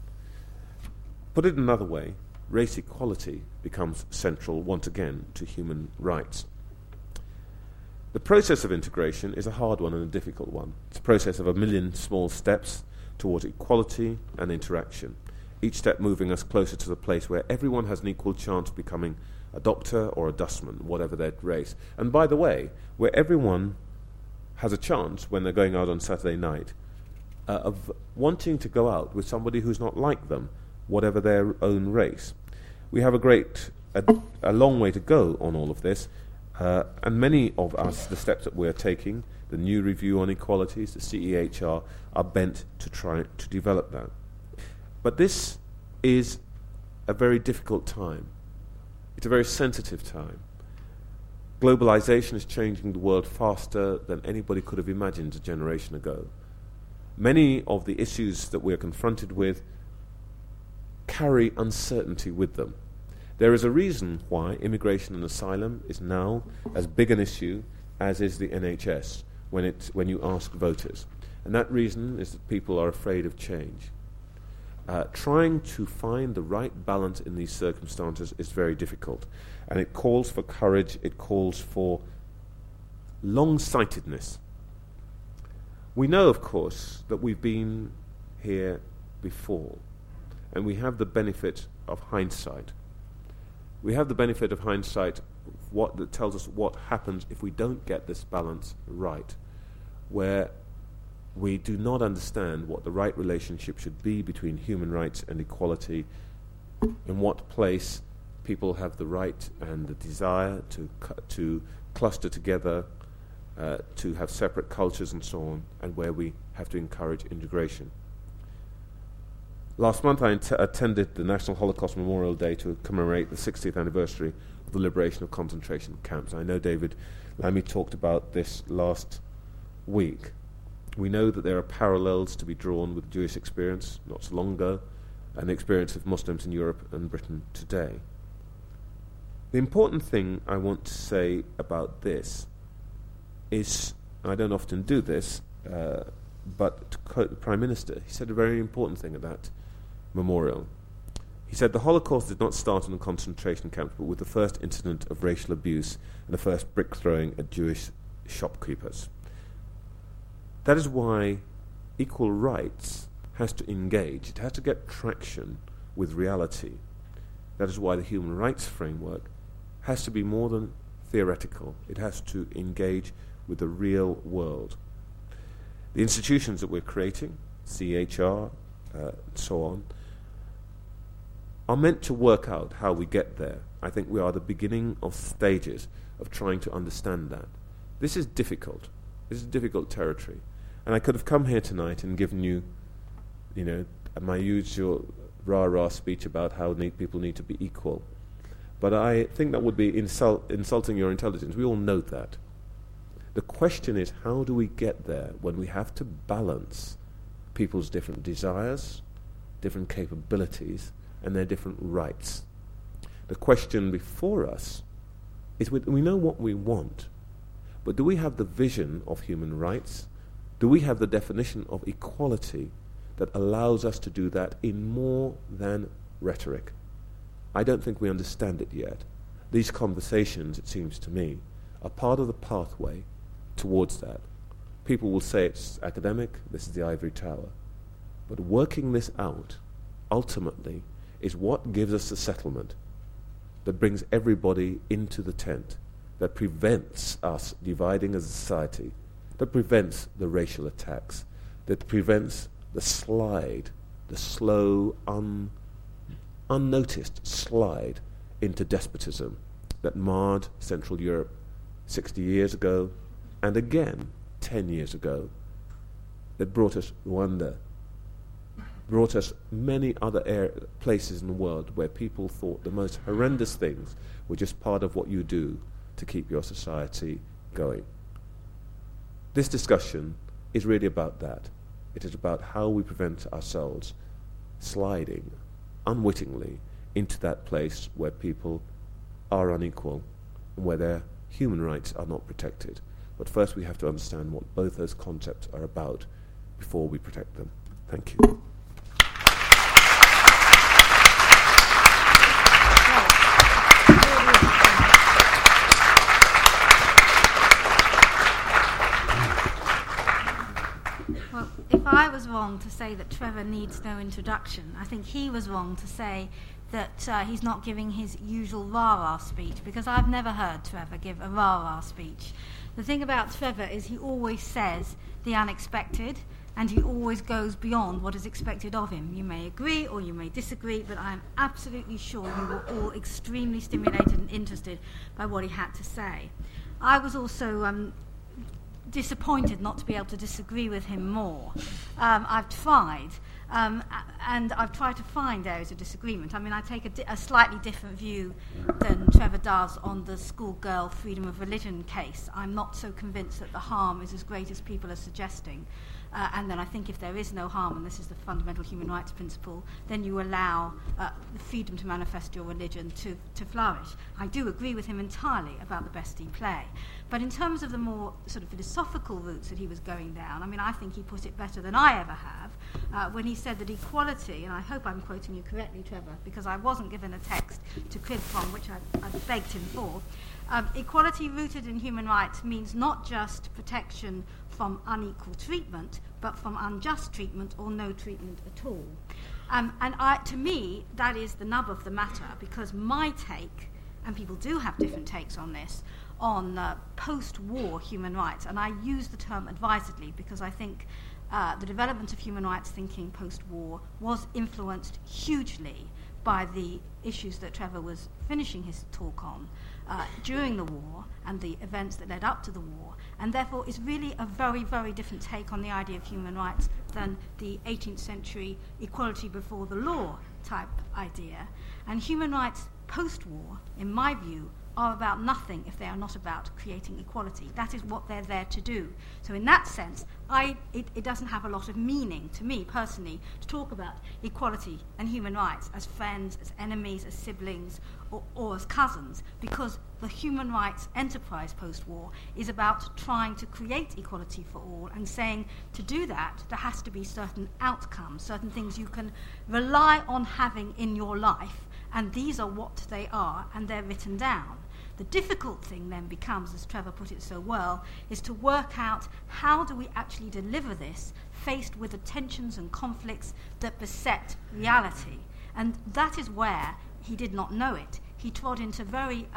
Put it another way, race equality becomes central once again to human rights. The process of integration is a hard one and a difficult one. It's a process of a million small steps towards equality and interaction, each step moving us closer to the place where everyone has an equal chance of becoming a doctor or a dustman, whatever their race. And by the way, where everyone has a chance, when they're going out on Saturday night, of wanting to go out with somebody who's not like them, whatever their own race. We have a long way to go on all of this, and many of us, the steps that we're taking, the new review on equalities, the CEHR, are bent to try to develop that. But this is a very difficult time. It's a very sensitive time. Globalization is changing the world faster than anybody could have imagined a generation ago. Many of the issues that we're confronted with carry uncertainty with them. There is a reason why immigration and asylum is now as big an issue as is the NHS when you ask voters. And that reason is that people are afraid of change. Trying to find the right balance in these circumstances is very difficult. And it calls for courage, it calls for long-sightedness. We know, of course, that we've been here before, and we have the benefit of hindsight. We have the benefit of hindsight that tells us what happens if we don't get this balance right, where we do not understand what the right relationship should be between human rights and equality, in what place people have the right and the desire to cluster together, to have separate cultures and so on, and where we have to encourage integration. Last month I attended the National Holocaust Memorial Day to commemorate the 60th anniversary of the liberation of concentration camps. I know David Lammy talked about this last week. We know that there are parallels to be drawn with the Jewish experience not so long ago and the experience of Muslims in Europe and Britain today. The important thing I want to say about this is, I don't often do this, but to quote the Prime Minister, he said a very important thing at that memorial. He said, "The Holocaust did not start in a concentration camp, but with the first incident of racial abuse and the first brick throwing at Jewish shopkeepers." That is why equal rights has to engage. It has to get traction with reality. That is why the human rights framework has to be more than theoretical. It has to engage with the real world. The institutions that we're creating, CHR, and so on, are meant to work out how we get there. I think we are the beginning of stages of trying to understand that. This is difficult. This is difficult territory. And I could have come here tonight and given you, my usual rah-rah speech about how people need to be equal. But I think that would be insulting your intelligence. We all know that. The question is, how do we get there when we have to balance people's different desires, different capabilities, and their different rights? The question before us is, we know what we want, but do we have the vision of human rights? Do we have the definition of equality that allows us to do that in more than rhetoric? I don't think we understand it yet. These conversations, it seems to me, are part of the pathway towards that. People will say it's academic, this is the ivory tower. But working this out, ultimately, is what gives us the settlement that brings everybody into the tent, that prevents us dividing as a society, that prevents the racial attacks, that prevents the slide, the slow, unnoticed slide into despotism that marred Central Europe 60 years ago, and again 10 years ago, that brought us Rwanda, brought us many other places in the world where people thought the most horrendous things were just part of what you do to keep your society going. This discussion is really about that. It is about how we prevent ourselves sliding unwittingly into that place where people are unequal and where their human rights are not protected, But first we have to understand what both those concepts are about before we protect them. Thank you. Well, if I was wrong to say that Trevor needs no introduction, I think he was wrong to say that he's not giving his usual rah-rah speech, because I've never heard Trevor give a rah-rah speech. The thing about Trevor is he always says the unexpected, and he always goes beyond what is expected of him. You may agree or you may disagree, but I'm absolutely sure you were all extremely stimulated and interested by what he had to say. I was also disappointed not to be able to disagree with him more. I've tried, and I've tried to find areas of disagreement. I mean, I take a slightly different view than Trevor does on the schoolgirl freedom of religion case. I'm not so convinced that the harm is as great as people are suggesting. And then I think if there is no harm, and this is the fundamental human rights principle, then you allow the freedom to manifest your religion to flourish. I do agree with him entirely about the bestie play. But in terms of the more sort of philosophical routes that he was going down, I mean, I think he put it better than I ever have when he said that equality, and I hope I'm quoting you correctly, Trevor, because I wasn't given a text to crib from, which I begged him for. Equality rooted in human rights means not just protection from unequal treatment, but from unjust treatment or no treatment at all. And to me, that is the nub of the matter, because my take, and people do have different takes on this, on post-war human rights, and I use the term advisedly because I think the development of human rights thinking post-war was influenced hugely by the issues that Trevor was finishing his talk on during the war and the events that led up to the war, and therefore is really a very, very different take on the idea of human rights than the 18th century equality before the law type idea. And human rights post-war, in my view, are about nothing if they are not about creating equality. That is what they're there to do. So in that sense, it doesn't have a lot of meaning to me personally to talk about equality and human rights as friends, as enemies, as siblings, or as cousins, because the human rights enterprise post-war is about trying to create equality for all and saying to do that, there has to be certain outcomes, certain things you can rely on having in your life, and these are what they are, and they're written down. The difficult thing then becomes, as Trevor put it so well, is to work out how do we actually deliver this faced with the tensions and conflicts that beset reality. And that is where he did not know it. He trod into very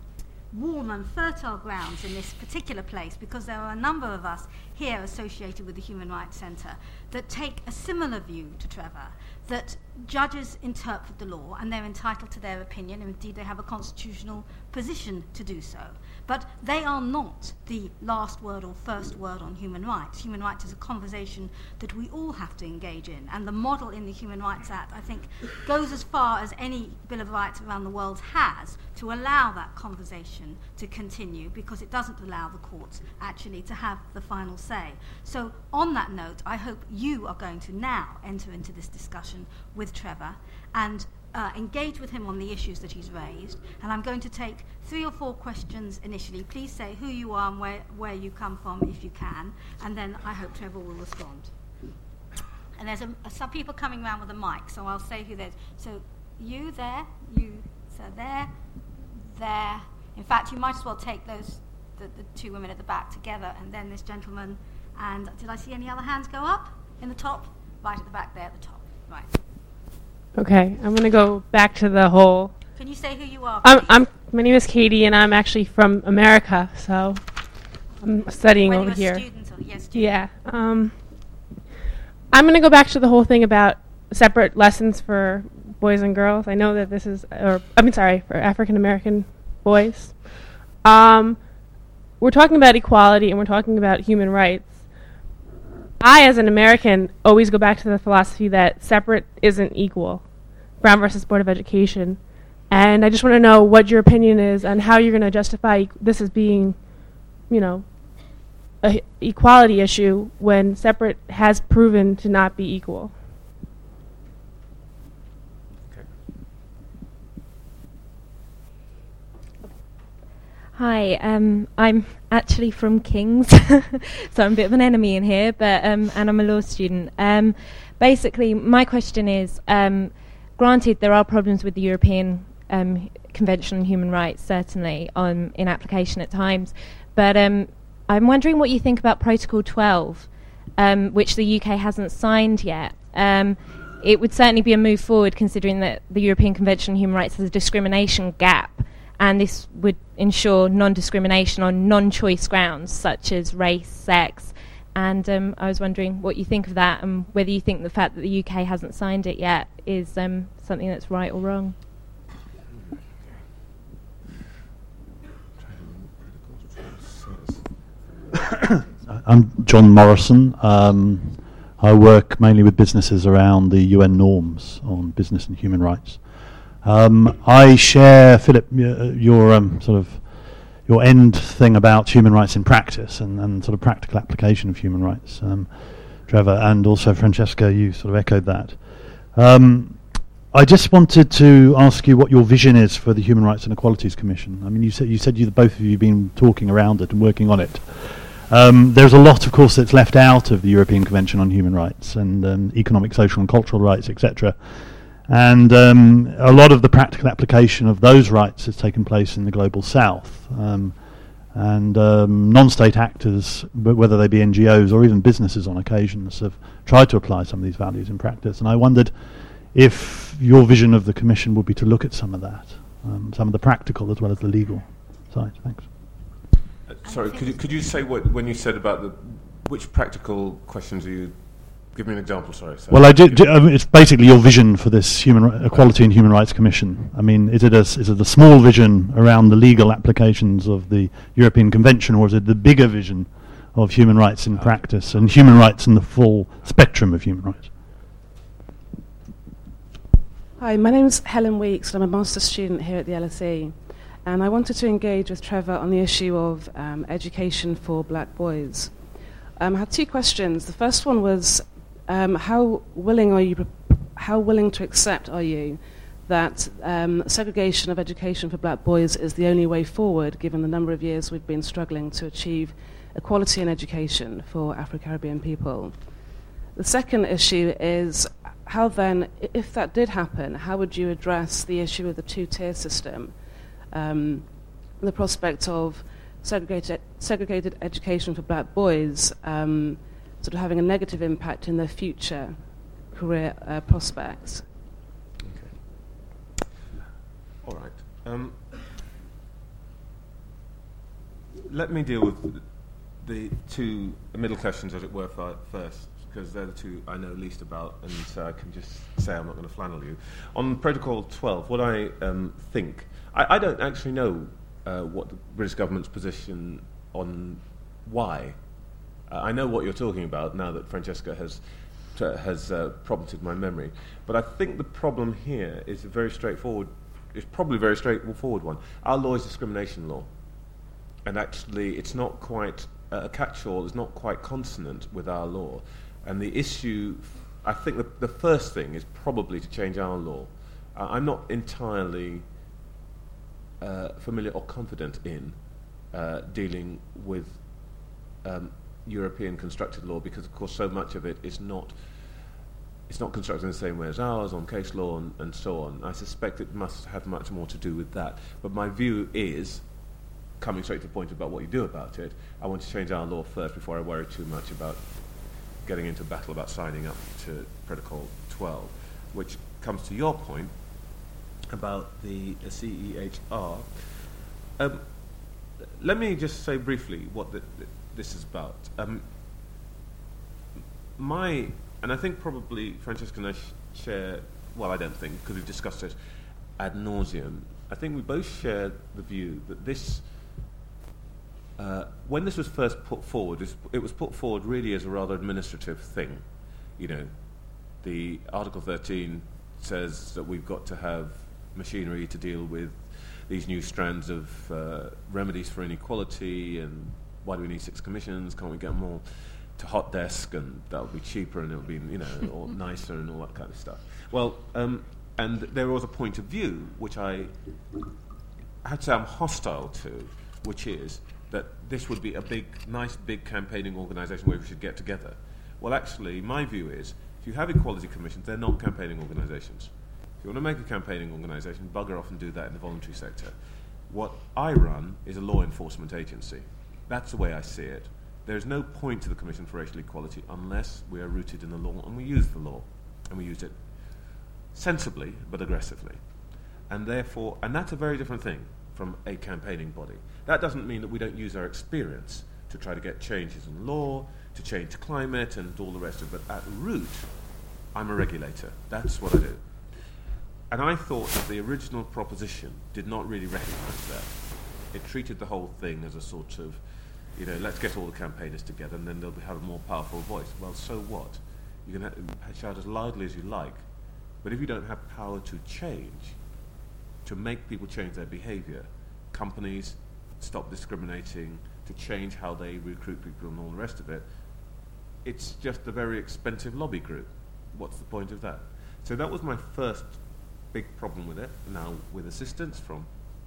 warm and fertile grounds in this particular place, because there are a number of us here associated with the Human Rights Centre that take a similar view to Trevor, that judges interpret the law and they're entitled to their opinion, and indeed they have a constitutional position to do so. But they are not the last word or first word on human rights. Human rights is a conversation that we all have to engage in, and the model in the Human Rights Act, I think, goes as far as any Bill of Rights around the world has to allow that conversation to continue, because it doesn't allow the courts actually to have the final say. So on that note, I hope you are going to now enter into this discussion with Trevor and engage with him on the issues that he's raised. And I'm going to take 3 or 4 questions initially. Please say who you are and where you come from if you can, and then I hope Trevor will respond. And there's some people coming around with a mic, so I'll say who there's. So you there, you, so there. In fact, you might as well take those, the 2 women at the back together, and then this gentleman. And did I see any other hands go up in the top? Right at the back there at the top. Right. Okay, I'm going to go back to the whole... Can you say who you are? My name is Katie, and I'm actually from America, so I'm studying over here. Student. Yeah. I'm going to go back to the whole thing about separate lessons for boys and girls. I know that this is... for African-American boys. We're talking about equality, and we're talking about human rights. I, as an American, always go back to the philosophy that separate isn't equal. Brown versus Board of Education. And I just want to know what your opinion is on how you're going to justify this as being, an equality issue when separate has proven to not be equal. Hi, I'm actually from King's, so I'm a bit of an enemy in here, but and I'm a law student. Basically, my question is, granted there are problems with the European Convention on Human Rights, certainly, in application at times, but I'm wondering what you think about Protocol 12, which the UK hasn't signed yet. It would certainly be a move forward, considering that the European Convention on Human Rights has a discrimination gap, and this would ensure non-discrimination on non-choice grounds such as race, sex, and I was wondering what you think of that, and whether you think the fact that the UK hasn't signed it yet is something that's right or wrong. I'm John Morrison. I work mainly with businesses around the UN norms on business and human rights. I share, Philip, your your end thing about human rights in practice and sort of practical application of human rights. Trevor, and also Francesca, you sort of echoed that. I just wanted to ask you what your vision is for the Human Rights and Equalities Commission. I mean, you said both of you have been talking around it and working on it. There's a lot, of course, that's left out of the European Convention on Human Rights and economic, social and cultural rights, etc. And a lot of the practical application of those rights has taken place in the Global South. And non-state actors, whether they be NGOs or even businesses on occasions, have tried to apply some of these values in practice. And I wondered if your vision of the Commission would be to look at some of that, some of the practical as well as the legal side. Thanks. Sorry, could you say when you said about which practical questions are you? Give me an example. Sorry. Well, it's basically your vision for this Equality and Human Rights Commission. I mean, is it a small vision around the legal applications of the European Convention, or is it the bigger vision of human rights in practice and human rights in the full spectrum of human rights? Hi, my name is Helen Weeks, and I'm a master's student here at the LSE. And I wanted to engage with Trevor on the issue of education for black boys. I had two questions. The first one was, how willing to accept are you that segregation of education for black boys is the only way forward, given the number of years we've been struggling to achieve equality in education for Afro-Caribbean people? The second issue is, how then, if that did happen, how would you address the issue of the two-tier system? The prospect of segregated education for black boys sort of having a negative impact in their future career prospects. Okay. All right. Let me deal with the two middle questions, as it were, first, because they're the two I know least about, and so I can just say I'm not going to flannel you. On Protocol 12, what I think, I don't actually know what the British government's position on why. I know what you're talking about now that Francesca has prompted my memory, but I think the problem here is probably a very straightforward one. Our law is discrimination law, and actually it's not quite a catch-all. It's not quite consonant with our law, and the issue, I think the first thing is probably to change our law. I'm not entirely familiar or confident in dealing with European constructed law, because of course so much of it is not constructed in the same way as ours on case law and so on. I suspect it must have much more to do with that. But my view is, coming straight to the point about what you do about it, I want to change our law first before I worry too much about getting into a battle about signing up to Protocol 12, which comes to your point about the CEHR. Let me just say briefly what this is about. And I think probably Francesca and I share, well, I don't think, because we've discussed it ad nauseum, I think we both share the view that this, when this was first put forward, it was put forward really as a rather administrative thing. You know, the Article 13 says that we've got to have machinery to deal with these new strands of remedies for inequality, and why do we need 6 commissions? Can't we get them all to hot desk, and that would be cheaper, and it would be, you know, or nicer and all that kind of stuff. Well, and there was a point of view which I had to say I'm hostile to, which is that this would be a nice big campaigning organisation where we should get together. Well, actually, my view is, if you have equality commissions, they're not campaigning organisations. If you want to make a campaigning organisation, bugger off and do that in the voluntary sector. What I run is a law enforcement agency. That's the way I see it. There's no point to the Commission for Racial Equality unless we are rooted in the law and we use the law. And we use it sensibly but aggressively. And therefore, and that's a very different thing from a campaigning body. That doesn't mean that we don't use our experience to try to get changes in law, to change climate and all the rest of it. But at root, I'm a regulator. That's what I do. And I thought that the original proposition did not really recognise that. It treated the whole thing as a sort of, let's get all the campaigners together and then they'll have a more powerful voice. Well, so what? You can shout as loudly as you like, but if you don't have power to change, to make people change their behaviour, companies stop discriminating, to change how they recruit people and all the rest of it, it's just a very expensive lobby group. What's the point of that? So that was my first big problem with it. Now, with assistance from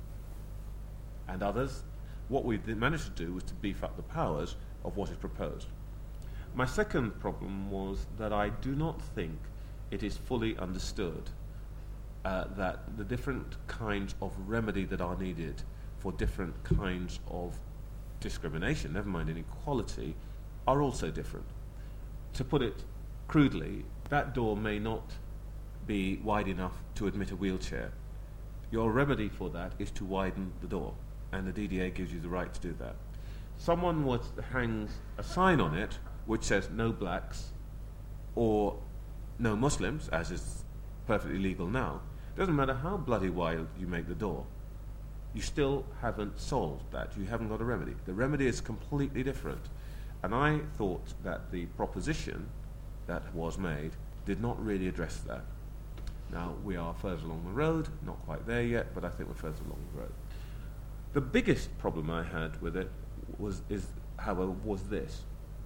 and others, what we managed to do was to beef up the powers of what is proposed. My second problem was that I do not think it is fully understood that the different kinds of remedy that are needed for different kinds of discrimination, never mind inequality, are also different. To put it crudely, that door may not be wide enough to admit a wheelchair. Your remedy for that is to widen the door, and the DDA gives you the right to do that. Someone hangs a sign on it which says no blacks or no Muslims, as is perfectly legal now. It doesn't matter how bloody wide you make the door. You still haven't solved that. You haven't got a remedy. The remedy is completely different. And I thought that the proposition that was made did not really address that. Now, we are further along the road, not quite there yet, but I think we're further along the road. The biggest problem I had with it was this.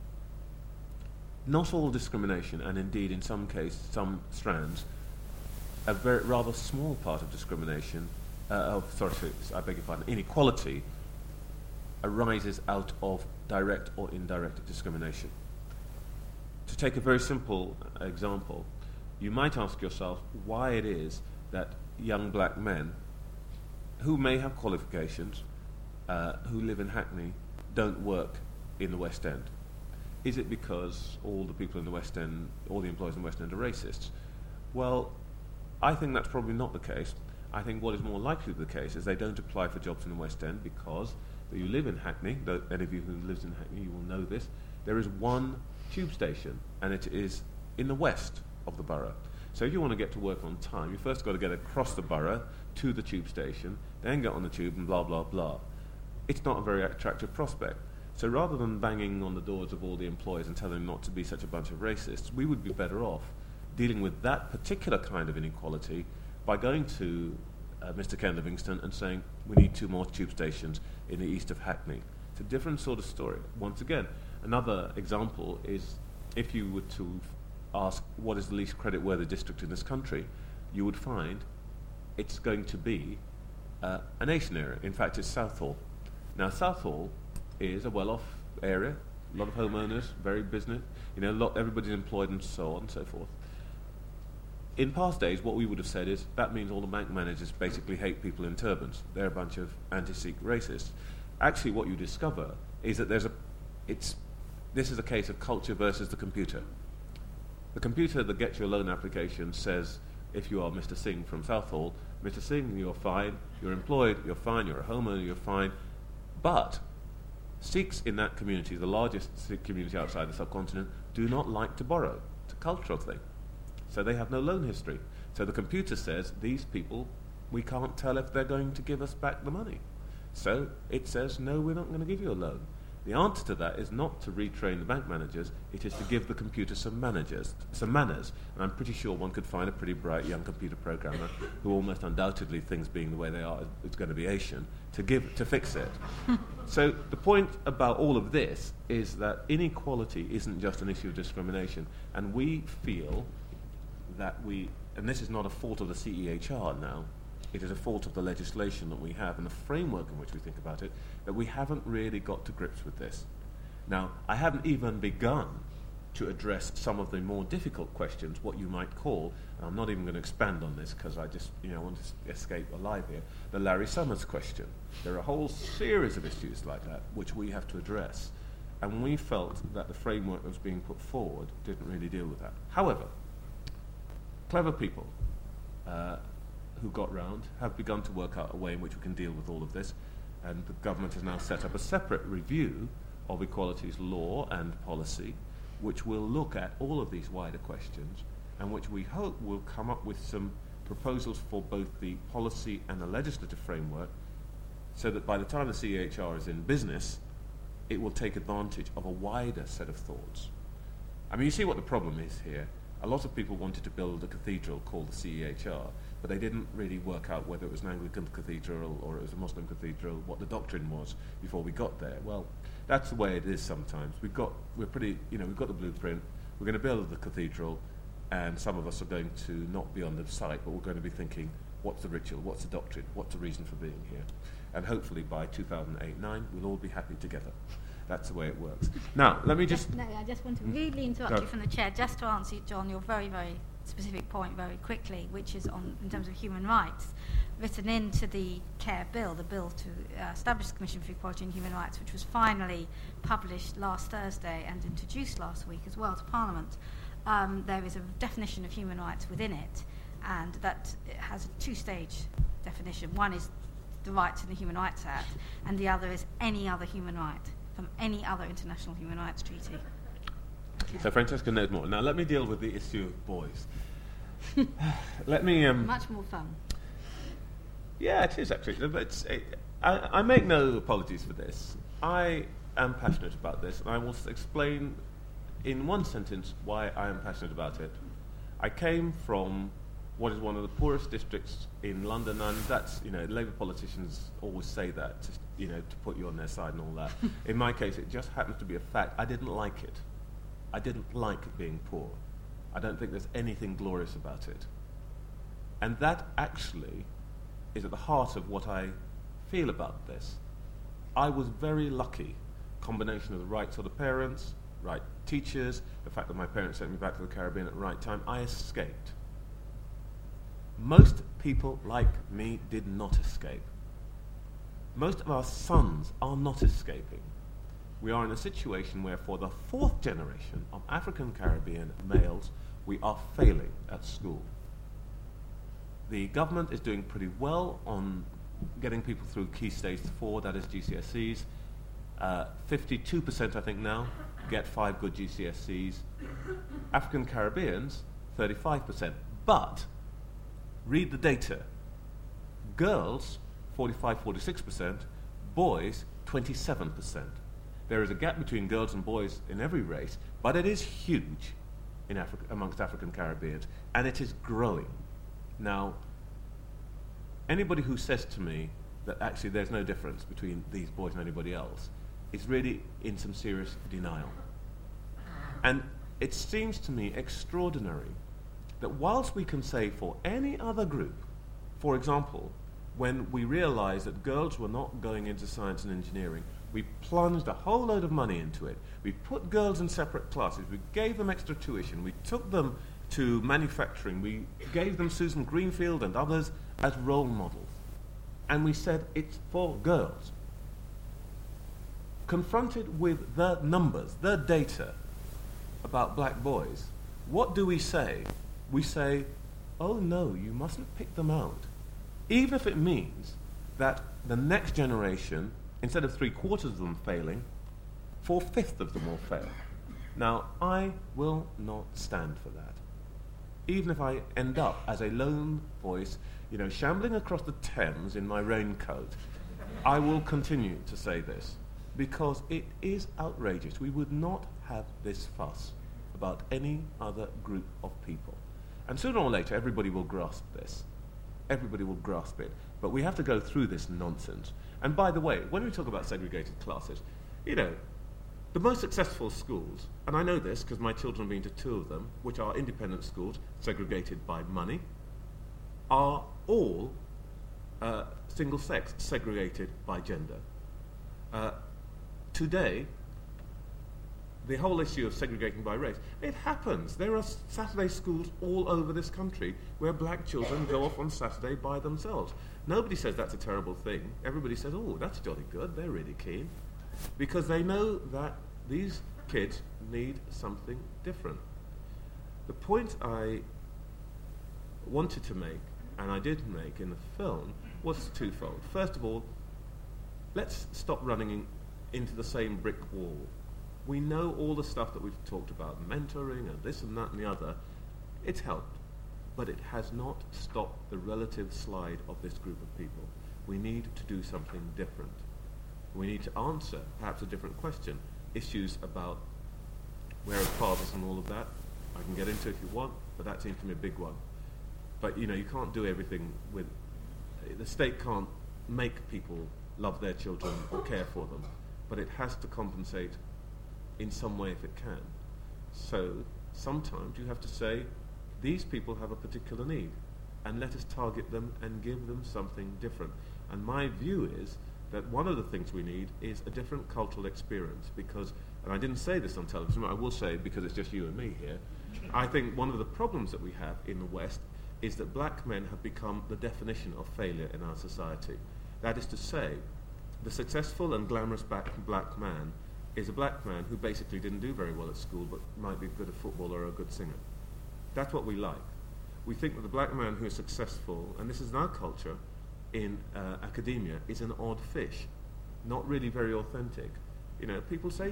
Not all discrimination, and indeed in some cases, some strands, a very rather small part of discrimination, I beg your pardon, inequality arises out of direct or indirect discrimination. To take a very simple example, you might ask yourself why it is that young black men who may have qualifications, who live in Hackney, don't work in the West End. Is it because all the people in the West End, all the employees in the West End are racists? Well, I think that's probably not the case. I think what is more likely to be the case is they don't apply for jobs in the West End because you live in Hackney. Any of you who lives in Hackney, you will know this. There is one tube station, and it is in the west of the borough. So if you want to get to work on time, you first got to get across the borough to the tube station, then get on the tube and blah, blah, blah. It's not a very attractive prospect. So rather than banging on the doors of all the employers and telling them not to be such a bunch of racists, we would be better off dealing with that particular kind of inequality by going to Mr. Ken Livingstone and saying, we need 2 more tube stations in the east of Hackney. It's a different sort of story. Once again, another example is if you were to ask what is the least creditworthy district in this country, you would find it's going to be a nation area. In fact, it's Southall. Now, Southall is a well-off area, a lot of homeowners, very business, everybody's employed and so on and so forth. In past days, what we would have said is that means all the bank managers basically hate people in turbans. They're a bunch of anti-Sikh racists. Actually, what you discover is that this is a case of culture versus the computer. The computer that gets your loan application says, if you are Mr. Singh from Southall, Mr. Singh, you're fine, you're employed, you're fine, you're a homeowner, you're fine. But Sikhs in that community, the largest Sikh community outside the subcontinent, do not like to borrow. It's a cultural thing. So they have no loan history. So the computer says, these people, we can't tell if they're going to give us back the money. So it says, no, we're not going to give you a loan. The answer to that is not to retrain the bank managers, it is to give the computer some manners. And I'm pretty sure one could find a pretty bright young computer programmer who almost undoubtedly, things being the way they are, is going to be Asian, to fix it. So the point about all of this is that inequality isn't just an issue of discrimination. And we feel that and this is not a fault of the CEHR now, it is a fault of the legislation that we have and the framework in which we think about it, that we haven't really got to grips with this. Now, I haven't even begun to address some of the more difficult questions, what you might call, and I'm not even going to expand on this because I just want to escape alive here, the Larry Summers question. There are a whole series of issues like that which we have to address, and we felt that the framework that was being put forward didn't really deal with that. However, clever people who got round have begun to work out a way in which we can deal with all of this, and the government has now set up a separate review of equalities law and policy, which will look at all of these wider questions, and which we hope will come up with some proposals for both the policy and the legislative framework, so that by the time the CEHR is in business, it will take advantage of a wider set of thoughts. I mean, you see what the problem is here. A lot of people wanted to build a cathedral called the CEHR, but they didn't really work out whether it was an Anglican cathedral or it was a Muslim cathedral, what the doctrine was before we got there. Well, that's the way it is sometimes. We've got the blueprint. We're going to build the cathedral, and some of us are going to not be on the site, but we're going to be thinking, what's the ritual, what's the doctrine, what's the reason for being here? And hopefully by 2008-9, we'll all be happy together. That's the way it works. Now, let me just... No, I just want to rudely interrupt you from the chair, just to answer, John, your very, very specific point very quickly, which is in terms of human rights, written into the CARE bill, the bill to establish the Commission for Equality and Human Rights, which was finally published last Thursday and introduced last week as well to Parliament. There is a definition of human rights within it, and that it has a two-stage definition. One is the rights in the Human Rights Act, and the other is any other human right from any other international human rights treaty. So Francesca knows more. Now let me deal with the issue of boys. Let me... Much more fun. Yeah, it is actually. But I make no apologies for this. I am passionate about this, and I will explain in one sentence why I am passionate about it. I came from what is one of the poorest districts in London, and that's, Labour politicians always say that, to put you on their side and all that. In my case, it just happens to be a fact. I didn't like it. I didn't like being poor. I don't think there's anything glorious about it. And that actually is at the heart of what I feel about this. I was very lucky. Combination of the right sort of parents, right teachers, the fact that my parents sent me back to the Caribbean at the right time, I escaped. Most people like me did not escape. Most of our sons are not escaping. We are in a situation where for the fourth generation of African Caribbean males, we are failing at school. The government is doing pretty well on getting people through Key Stage 4, that is GCSEs. 52%, I think now, get 5 good GCSEs. African Caribbeans, 35%. But read the data. Girls, 46%. Boys, 27%. There is a gap between girls and boys in every race, but it is huge in amongst African Caribbeans, and it is growing. Now, anybody who says to me that actually there's no difference between these boys and anybody else is really in some serious denial. And it seems to me extraordinary that whilst we can say for any other group, for example, when we realized that girls were not going into science and engineering, we plunged a whole load of money into it. We put girls in separate classes. We gave them extra tuition. We took them to manufacturing. We gave them Susan Greenfield and others as role models. And we said it's for girls. Confronted with the numbers, the data about black boys, what do we say? We say, oh no, you mustn't pick them out. Even if it means that the next generation, instead of 3/4 of them failing, 4/5 of them will fail. Now, I will not stand for that. Even if I end up as a lone voice, shambling across the Thames in my raincoat, I will continue to say this, because it is outrageous. We would not have this fuss about any other group of people. And sooner or later, everybody will grasp this. Everybody will grasp it. But we have to go through this nonsense. And by the way, when we talk about segregated classes, the most successful schools, and I know this because my children have been to 2 of them, which are independent schools, segregated by money, are all single sex segregated by gender. Today, the whole issue of segregating by race, it happens. There are Saturday schools all over this country where black children go off on Saturday by themselves. Nobody says that's a terrible thing. Everybody says, oh, that's jolly good, they're really keen. Because they know that these kids need something different. The point I wanted to make, and I did make in the film, was twofold. First of all, let's stop running into the same brick wall. We know all the stuff that we've talked about, mentoring and this and that and the other. It's helped, but it has not stopped the relative slide of this group of people. We need to do something different. We need to answer perhaps a different question. Issues about where are fathers and all of that, I can get into if you want, but that seems to me a big one. But you can't do everything with, the state can't make people love their children or care for them, but it has to compensate in some way if it can. So sometimes you have to say, these people have a particular need, and let us target them and give them something different. And my view is that one of the things we need is a different cultural experience, because, and I didn't say this on television, but I will say it because it's just you and me here, I think one of the problems that we have in the West is that black men have become the definition of failure in our society. That is to say, the successful and glamorous black man is a black man who basically didn't do very well at school but might be good at football or a good singer. That's what we like. We think that the black man who is successful, and this is in our culture, in academia, is an odd fish, not really very authentic. People say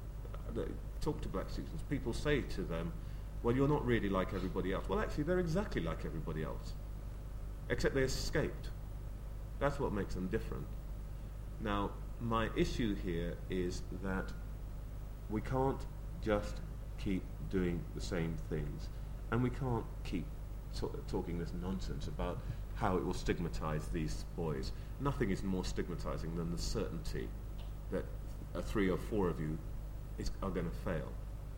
talk to black students, people say to them, well, you're not really like everybody else. Well, actually, they're exactly like everybody else, except they escaped. That's what makes them different. Now, my issue here is that we can't just keep doing the same things, and we can't keep talking this nonsense about how it will stigmatize these boys. Nothing is more stigmatizing than the certainty that 3 or 4 of you are going to fail.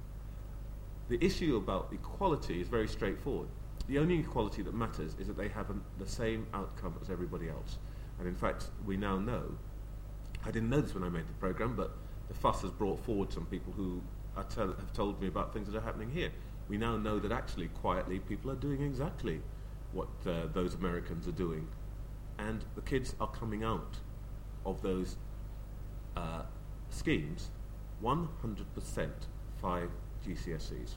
The issue about equality is very straightforward. The only equality that matters is that they have the same outcome as everybody else. And in fact, we now know, I didn't know this when I made the program, but the fuss has brought forward some people who have told me about things that are happening here. We now know that actually, quietly, people are doing exactly what those Americans are doing. And the kids are coming out of those schemes 100% 5 GCSEs.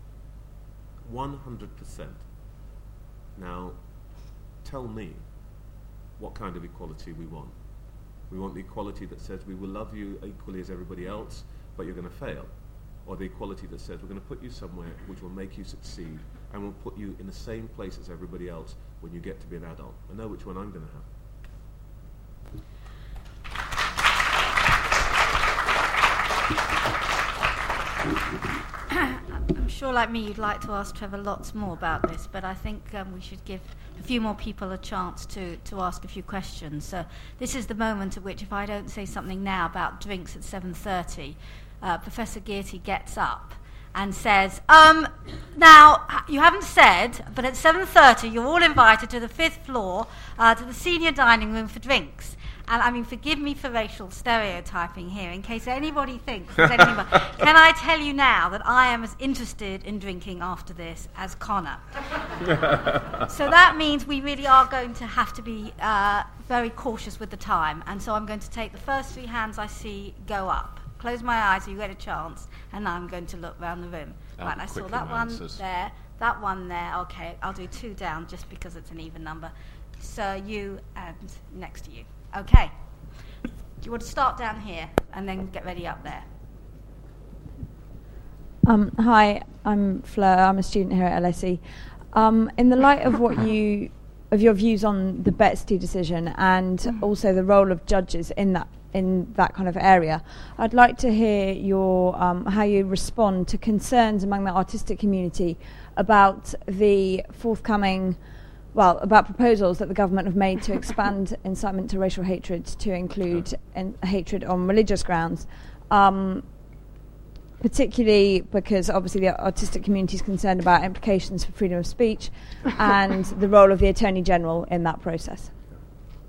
100%. Now, tell me what kind of equality we want. We want the equality that says we will love you equally as everybody else, but you're going to fail. Or the equality that says we're going to put you somewhere which will make you succeed and will put you in the same place as everybody else when you get to be an adult. I know which one I'm going to have. I'm sure, like me, you'd like to ask Trevor lots more about this, but I think we should give a few more people a chance to ask a few questions. So this is the moment at which, if I don't say something now about drinks at 7:30, Professor Geerty gets up and says, now, you haven't said, but at 7:30 you're all invited to the 5th floor to the senior dining room for drinks. And I mean, forgive me for racial stereotyping here, in case anybody thinks there's anything about. Can I tell you now that I am as interested in drinking after this as Connor? So that means we really are going to have to be very cautious with the time. And so I'm going to take the first 3 hands I see go up. Close my eyes so you get a chance, and now I'm going to look around the room. Right, I saw that one there, that one there. Okay, I'll do 2 down just because it's an even number. So you and next to you. Okay. Do you want to start down here and then get ready up there? Hi, I'm Fleur. I'm a student here at LSE. In the light of your views on the Betsy decision and also the role of judges in that kind of area, I'd like to hear your how you respond to concerns among the artistic community about the forthcoming. About proposals that the government have made to expand incitement to racial hatred to include hatred on religious grounds, particularly because obviously the artistic community is concerned about implications for freedom of speech and the role of the Attorney General in that process.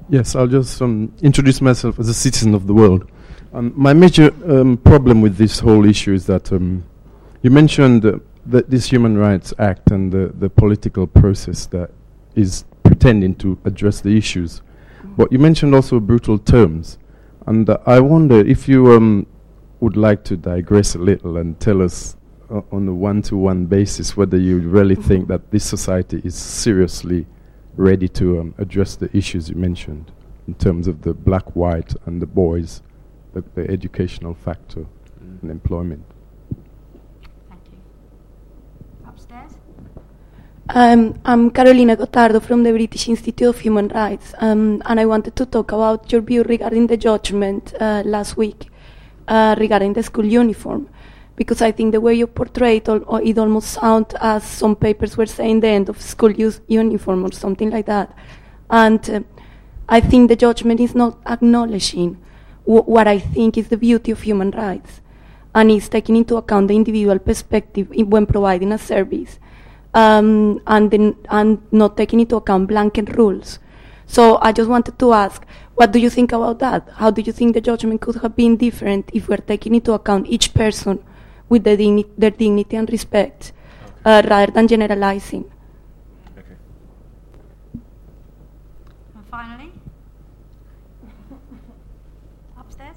Yes, I'll just introduce myself as a citizen of the world. My major problem with this whole issue is that you mentioned that this Human Rights Act and the political process that is pretending to address the issues. But you mentioned also brutal terms. And I wonder if you would like to digress a little and tell us on a one-to-one basis whether you really think that this society is seriously ready to address the issues you mentioned in terms of the black, white, and the boys, the educational factor and employment. Thank you. Upstairs? I'm Carolina Gotardo from the British Institute of Human Rights, and I wanted to talk about your view regarding the judgment last week regarding the school uniform, because I think the way you portrayed it almost sounds as some papers were saying the end of school uniform or something like that. And I think the judgment is not acknowledging what I think is the beauty of human rights, and is taking into account the individual perspective when providing a service, and not taking into account blanket rules. So I just wanted to ask, what do you think about that? How do you think the judgment could have been different if we're taking into account each person with their dignity and respect, rather than generalizing? Okay. And finally? Upstairs?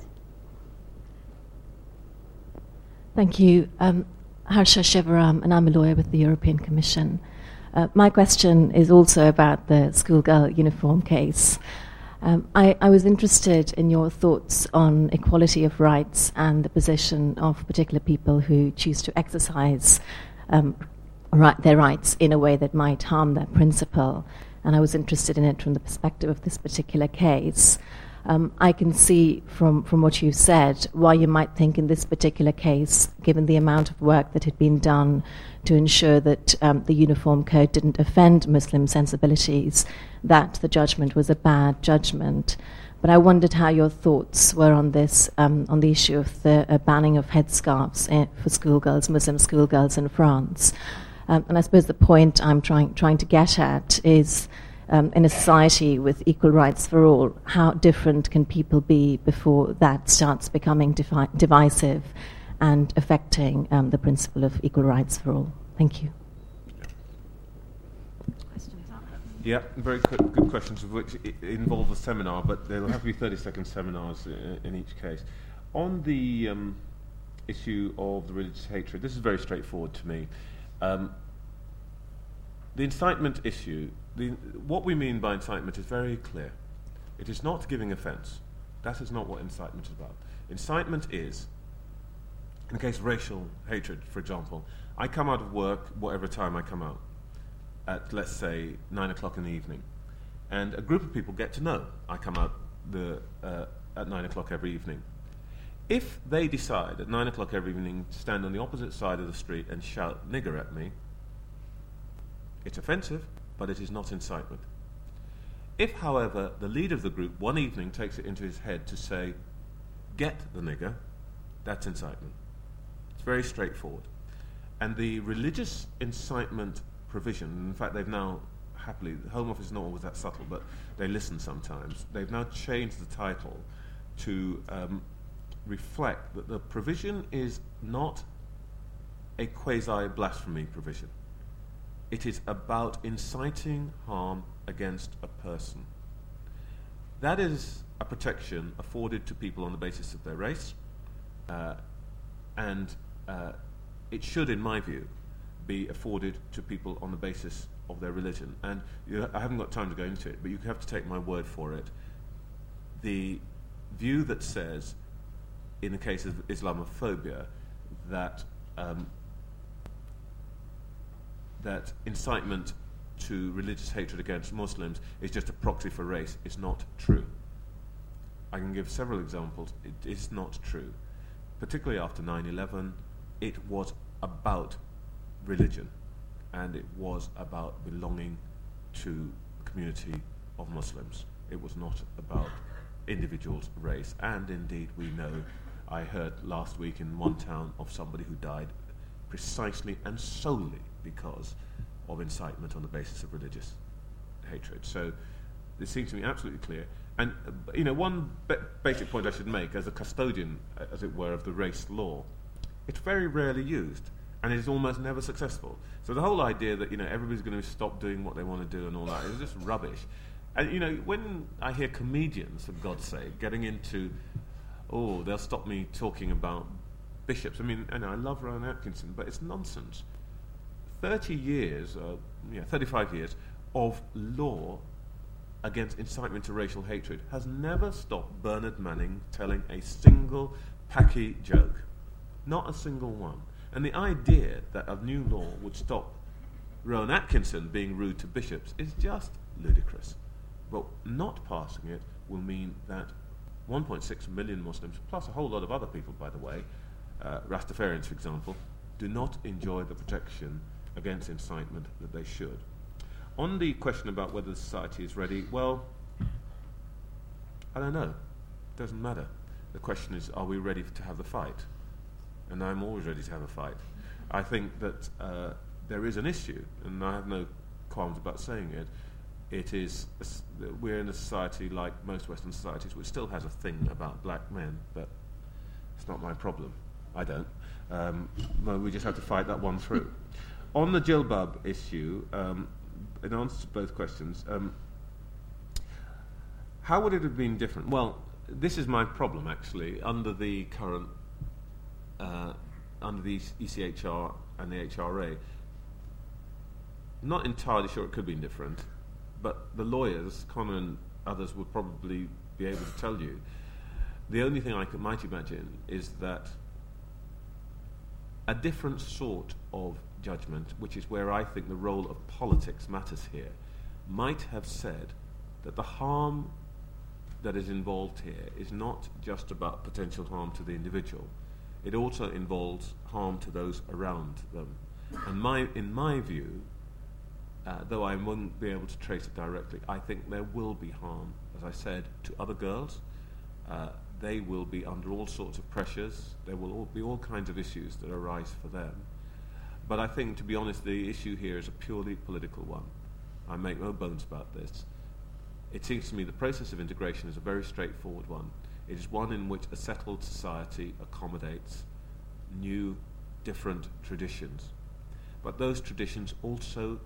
Thank you. Harsha Shivaram, and I'm a lawyer with the European Commission. My question is also about the schoolgirl uniform case. I was interested in your thoughts on equality of rights and the position of particular people who choose to exercise their rights in a way that might harm that principle. And I was interested in it from the perspective of this particular case. I can see from what you've said why you might think in this particular case, given the amount of work that had been done to ensure that the Uniform Code didn't offend Muslim sensibilities, that the judgment was a bad judgment. But I wondered how your thoughts were on this, on the issue of the banning of headscarves for schoolgirls, Muslim schoolgirls in France. And I suppose the point I'm trying to get at is, in a society with equal rights for all, how different can people be before that starts becoming divisive and affecting the principle of equal rights for all? Thank you. Yeah, very good questions, of which involve a seminar, but there will have to be 30-second seminars in each case. On the issue of the religious hatred, this is very straightforward to me. The incitement issue, what we mean by incitement is very clear. It is not giving offence. That is not what incitement is about. Incitement is, in the case of racial hatred, for example, I come out of work, whatever time I come out, at, let's say, 9 o'clock in the evening, and a group of people get to know I come out at 9 o'clock every evening. If they decide at 9 o'clock every evening to stand on the opposite side of the street and shout "nigger" at me, it's offensive, but it is not incitement. If, however, the leader of the group one evening takes it into his head to say, "get the nigger," that's incitement. It's very straightforward. And the religious incitement provision, in fact they've now, happily, the Home Office is not always that subtle, but they listen sometimes, they've now changed the title to reflect that the provision is not a quasi-blasphemy provision. It is about inciting harm against a person. That is a protection afforded to people on the basis of their race, and it should, in my view, be afforded to people on the basis of their religion. And I haven't got time to go into it, but you have to take my word for it. The view that says, in the case of Islamophobia, that that incitement to religious hatred against Muslims is just a proxy for race is not true. I can give several examples. It is not true. Particularly after 9/11, it was about religion, and it was about belonging to the community of Muslims. It was not about individuals' race. And indeed, we know, I heard last week in one town of somebody who died precisely and solely because of incitement on the basis of religious hatred. So It seems to me absolutely clear. And, one basic point I should make as a custodian, as it were, of the race law, it's very rarely used, and it is almost never successful. So the whole idea that, everybody's going to stop doing what they want to do and all that is just rubbish. And, when I hear comedians, for God's sake, getting into, they'll stop me talking about bishops. I mean, I love Rowan Atkinson, but it's nonsense. 35 years of law against incitement to racial hatred has never stopped Bernard Manning telling a single packy joke. Not a single one. And the idea that a new law would stop Rowan Atkinson being rude to bishops is just ludicrous. But not passing it will mean that 1.6 million Muslims, plus a whole lot of other people, by the way, Rastafarians, for example, do not enjoy the protection against incitement that they should. On the question about whether the society is ready, well, I don't know. It doesn't matter. The question is, are we ready to have the fight? And I'm always ready to have a fight. I think that there is an issue, and I have no qualms about saying it. It is, we're in a society like most Western societies, which still has a thing about black men, but it's not my problem. I don't. No, we just have to fight that one through. On the jilbab issue, in answer to both questions, how would it have been different? Well, this is my problem, actually, under the current, under the ECHR and the HRA. Not entirely sure it could have been different, but the lawyers, Connor and others, would probably be able to tell you. The only thing I might imagine is that a different sort of judgment, which is where I think the role of politics matters here, might have said that the harm that is involved here is not just about potential harm to the individual. It also involves harm to those around them. And in my view, though I won't be able to trace it directly, I think there will be harm, as I said, to other girls. They will be under all sorts of pressures. There will be all kinds of issues that arise for them. But I think, to be honest, the issue here is a purely political one. I make no bones about this. It seems to me the process of integration is a very straightforward one. It is one in which a settled society accommodates new, different traditions. But those traditions also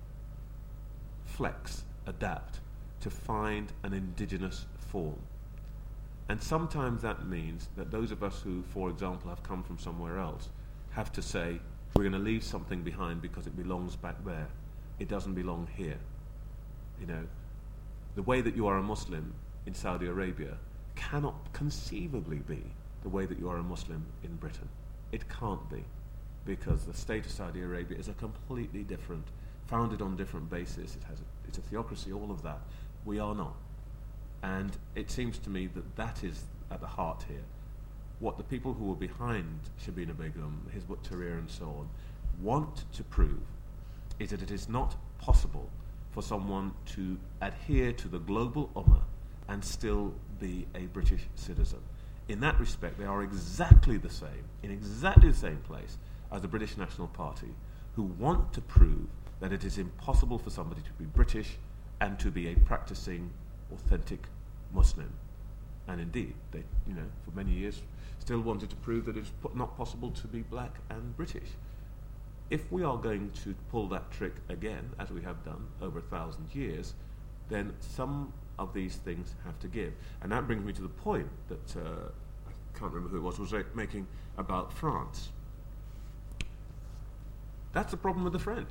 flex, adapt, to find an indigenous form. And sometimes that means that those of us who, for example, have come from somewhere else, have to say, we're going to leave something behind because it belongs back there. It doesn't belong here. The way that you are a Muslim in Saudi Arabia cannot conceivably be the way that you are a Muslim in Britain. It can't be, because the state of Saudi Arabia is a completely different, founded on different basis. It's a theocracy, all of that. We are not. And it seems to me that is at the heart here. What the people who were behind Shabina Begum, Hizb ut-Tahrir and so on, want to prove is that it is not possible for someone to adhere to the global ummah and still be a British citizen. In that respect, they are exactly the same, in exactly the same place as the British National Party, who want to prove that it is impossible for somebody to be British and to be a practicing, authentic Muslim. And indeed, they, for many years, still wanted to prove that it's not possible to be black and British. If we are going to pull that trick again, as we have done over 1,000 years, then some of these things have to give. And that brings me to the point that I can't remember who it was making about France. That's the problem with the French.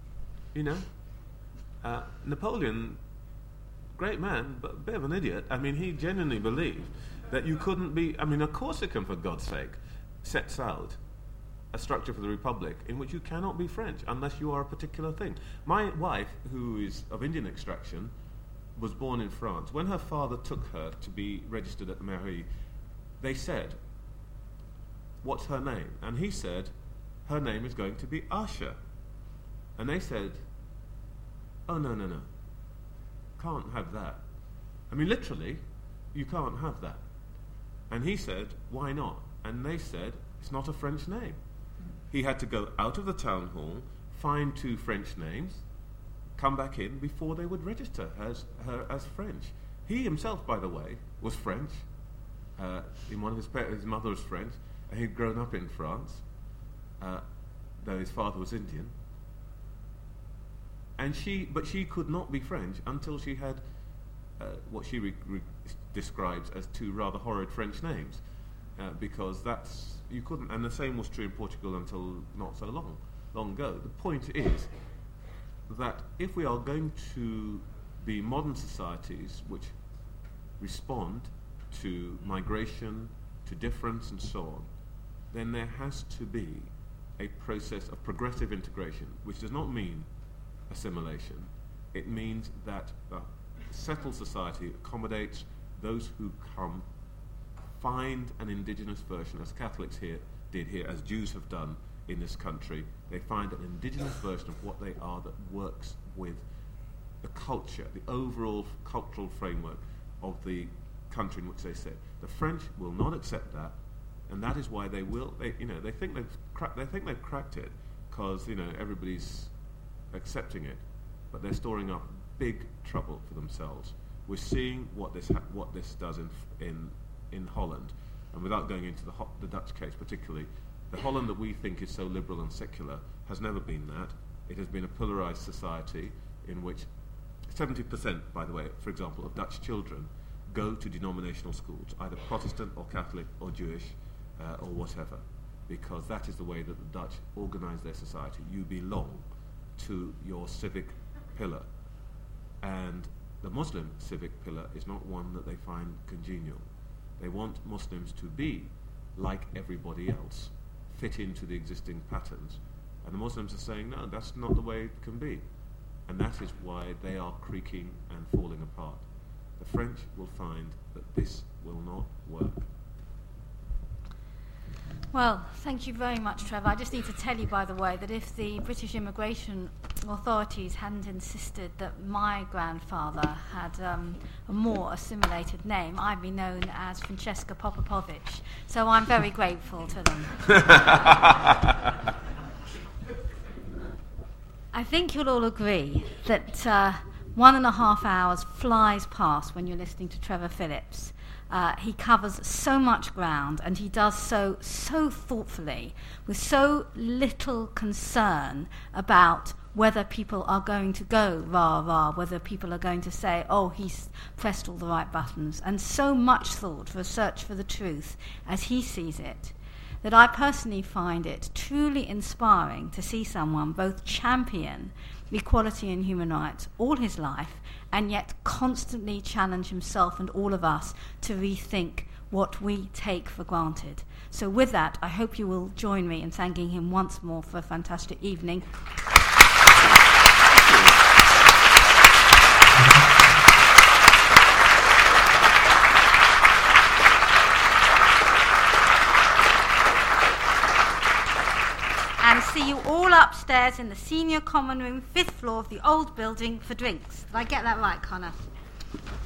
Napoleon, great man, but a bit of an idiot. I mean, he genuinely believed that you couldn't be... a Corsican, for God's sake, sets out a structure for the Republic in which you cannot be French unless you are a particular thing. My wife, who is of Indian extraction, was born in France. When her father took her to be registered at the mairie, they said, "What's her name?" And he said, "Her name is going to be Asha." And they said, "Oh, no. Can't have that." Literally, you can't have that. And he said, "Why not?" And they said, "It's not a French name." He had to go out of the town hall, find 2 French names, come back in before they would register her as French. He himself, by the way, was French. In one of his mother was French. He'd grown up in France, though his father was Indian. But she could not be French until she had what she describes as two rather horrid French names, because you couldn't. And the same was true in Portugal until not so long ago. The point is that if we are going to be modern societies which respond to migration, to difference and so on, then there has to be a process of progressive integration, which does not mean assimilation. It means that a settled society accommodates those who come, find an indigenous version, as Catholics did here, as Jews have done in this country. They find an indigenous version of what they are that works with the culture, the overall cultural framework of the country in which they sit. The French will not accept that, and that is why they think they've cracked it, because everybody's accepting it, but they're storing up big trouble for themselves. We're seeing what this does in Holland, and without going into the Dutch case particularly, the Holland that we think is so liberal and secular has never been that. It has been a polarised society in which 70%, by the way, for example, of Dutch children go to denominational schools, either Protestant or Catholic or Jewish or whatever, because that is the way that the Dutch organise their society. You belong to your civic pillar, and the Muslim civic pillar is not one that they find congenial. They want Muslims to be like everybody else, fit into the existing patterns, and the Muslims are saying, no, that's not the way it can be, and that is why they are creaking and falling apart. The French will find that this will not work. Well, thank you very much, Trevor. I just need to tell you, by the way, that if the British immigration authorities hadn't insisted that my grandfather had a more assimilated name, I'd be known as Francesca Popovic. So I'm very grateful to them. I think you'll all agree that 1.5 hours flies past when you're listening to Trevor Phillips. He covers so much ground, and he does so thoughtfully, with so little concern about whether people are going to go rah-rah, whether people are going to say, oh, he's pressed all the right buttons, and so much thought for a search for the truth as he sees it, that I personally find it truly inspiring to see someone both champion equality and human rights all his life, and yet constantly challenge himself and all of us to rethink what we take for granted. So with that, I hope you will join me in thanking him once more for a fantastic evening. And see you all upstairs in the senior common room, 5th floor of the old building for drinks. Did I get that right, Connor?